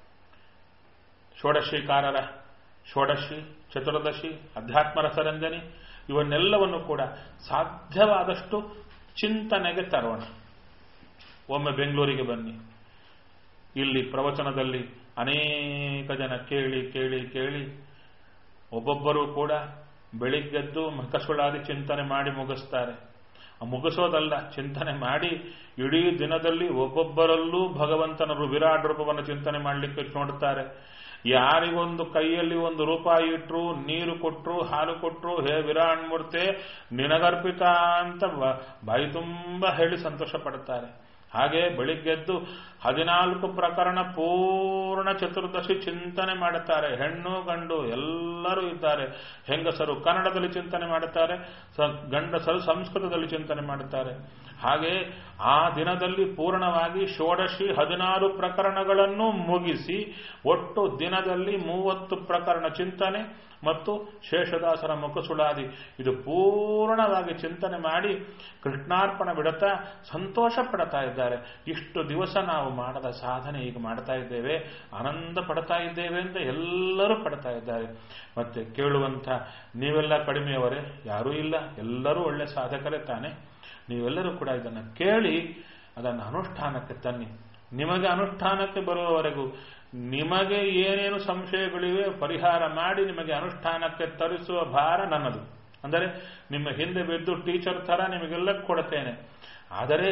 Speaker 1: ಷೋಡಶೀಕಾರರ ಷೋಡಶಿ, ಚತುರ್ದಶಿ, ಅಧ್ಯಾತ್ಮ ರಸರಂಜನಿ ಇವನ್ನೆಲ್ಲವನ್ನು ಕೂಡ ಸಾಧ್ಯವಾದಷ್ಟು ಚಿಂತನೆಗೆ ತರೋಣ. ಒಮ್ಮೆ ಬೆಂಗಳೂರಿಗೆ ಬನ್ನಿ. ಇಲ್ಲಿ ಪ್ರವಚನದಲ್ಲಿ ಅನೇಕ ಜನ ಕೇಳಿ ಕೇಳಿ ಕೇಳಿ ಒಬ್ಬೊಬ್ಬರೂ ಕೂಡ ಬೆಳಿಗ್ಗೆದ್ದು ಮಕಸುಳಾದಿ ಚಿಂತನೆ ಮಾಡಿ ಮುಗಿಸ್ತಾರೆ. ಮುಗಿಸೋದಲ್ಲ, ಚಿಂತನೆ ಮಾಡಿ ಇಡೀ ದಿನದಲ್ಲಿ ಒಬ್ಬೊಬ್ಬರಲ್ಲೂ ಭಗವಂತನ ವಿರಾಟ್ ರೂಪವನ್ನು ಚಿಂತನೆ ಮಾಡಲಿಕ್ಕೆ ನೋಡುತ್ತಾರೆ. ಯಾರಿಗೊಂದು ಕೈಯಲ್ಲಿ 1 ರೂಪಾಯಿ ಇಟ್ಟರು, ನೀರು ಕೊಟ್ಟರು, ಹಾಲು ಕೊಟ್ಟರು, ಹೇ ವಿರಾಟ್ ಮೂರ್ತಿ ನಿನಗರ್ಪಿತ ಅಂತ ಬಾಯಿ ತುಂಬ ಹೇಳಿ ಸಂತೋಷ ಪಡುತ್ತಾರೆ. ಹಾಗೆ ಬೆಳಿಗ್ಗೆದ್ದು 14 ಪ್ರಕರಣ ಪೂರ್ಣ ಚತುರ್ದಶಿ ಚಿಂತನೆ ಮಾಡುತ್ತಾರೆ. ಹೆಣ್ಣು ಗಂಡು ಎಲ್ಲರೂ ಇದ್ದಾರೆ. ಹೆಂಗಸರು ಕನ್ನಡದಲ್ಲಿ ಚಿಂತನೆ ಮಾಡುತ್ತಾರೆ, ಗಂಡಸರು ಸಂಸ್ಕೃತದಲ್ಲಿ ಚಿಂತನೆ ಮಾಡುತ್ತಾರೆ. ಹಾಗೆ ಆ ದಿನದಲ್ಲಿ ಪೂರ್ಣವಾಗಿ ಷೋಡಶಿ 16 ಪ್ರಕರಣಗಳನ್ನು ಮುಗಿಸಿ ಒಟ್ಟು ದಿನದಲ್ಲಿ 30 ಪ್ರಕರಣ ಚಿಂತನೆ ಮತ್ತು ಶೇಷದಾಸರ ಮುಖಸುಳಾದಿ ಇದು ಪೂರ್ಣವಾಗಿ ಚಿಂತನೆ ಮಾಡಿ ಕೃಷ್ಣಾರ್ಪಣ ಬಿಡುತ್ತಾ ಸಂತೋಷ ಪಡ್ತಾ ಇದ್ದಾರೆ. ಇಷ್ಟು ದಿವಸ ನಾವು ಮಾಡದ ಸಾಧನೆ ಈಗ ಮಾಡ್ತಾ ಇದ್ದೇವೆ, ಆನಂದ ಪಡ್ತಾ ಇದ್ದೇವೆ ಅಂತ ಎಲ್ಲರೂ ಪಡ್ತಾ ಇದ್ದಾರೆ. ಮತ್ತೆ ಕೇಳುವಂಥ ನೀವೆಲ್ಲ ಕಡಿಮೆಯವರೇ ಯಾರೂ ಇಲ್ಲ, ಎಲ್ಲರೂ ಒಳ್ಳೆ ಸಾಧಕರೇ ತಾನೆ. ನೀವೆಲ್ಲರೂ ಕೂಡ ಇದನ್ನು ಕೇಳಿ ಅದನ್ನು ಅನುಷ್ಠಾನಕ್ಕೆ ತನ್ನಿ. ನಿಮಗೆ ಅನುಷ್ಠಾನಕ್ಕೆ ಬರುವವರೆಗೂ ನಿಮಗೆ ಏನೇನು ಸಂಶಯಗಳಿವೆ ಪರಿಹಾರ ಮಾಡಿ ನಿಮಗೆ ಅನುಷ್ಠಾನಕ್ಕೆ ತರಿಸುವ ಭಾರ ನನ್ನದು. ಅಂದರೆ ನಿಮ್ಮ ಹಿಂದೆ ಬಿದ್ದು ಟೀಚರ್ ತರ ನಿಮಗೆಲ್ಲ ಕೊಡುತ್ತೇನೆ. ಆದರೆ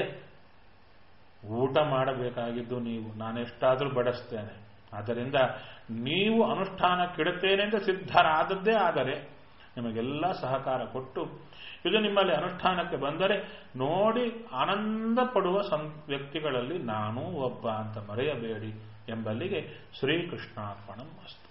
Speaker 1: ಊಟ ಮಾಡಬೇಕಾಗಿದ್ದು ನೀವು, ನಾನೆಷ್ಟಾದರೂ ಬಡಿಸ್ತೇನೆ. ಆದ್ದರಿಂದ ನೀವು ಅನುಷ್ಠಾನಕ್ಕಿಡುತ್ತೇನೆ ಅಂತ ಸಿದ್ಧರಾದದ್ದೇ ಆದರೆ ನಿಮಗೆಲ್ಲ ಸಹಕಾರ ಕೊಟ್ಟು ಇದು ನಿಮ್ಮಲ್ಲಿ ಅನುಷ್ಠಾನಕ್ಕೆ ಬಂದರೆ ನೋಡಿ ಆನಂದ ಪಡುವ ವ್ಯಕ್ತಿಗಳಲ್ಲಿ ನಾನೂ ಒಬ್ಬ ಅಂತ ಮರೆಯಬೇಡಿ ಎಂಬಲ್ಲಿಗೆ ಶ್ರೀಕೃಷ್ಣಾರ್ಪಣಂ ಅಸ್ತು.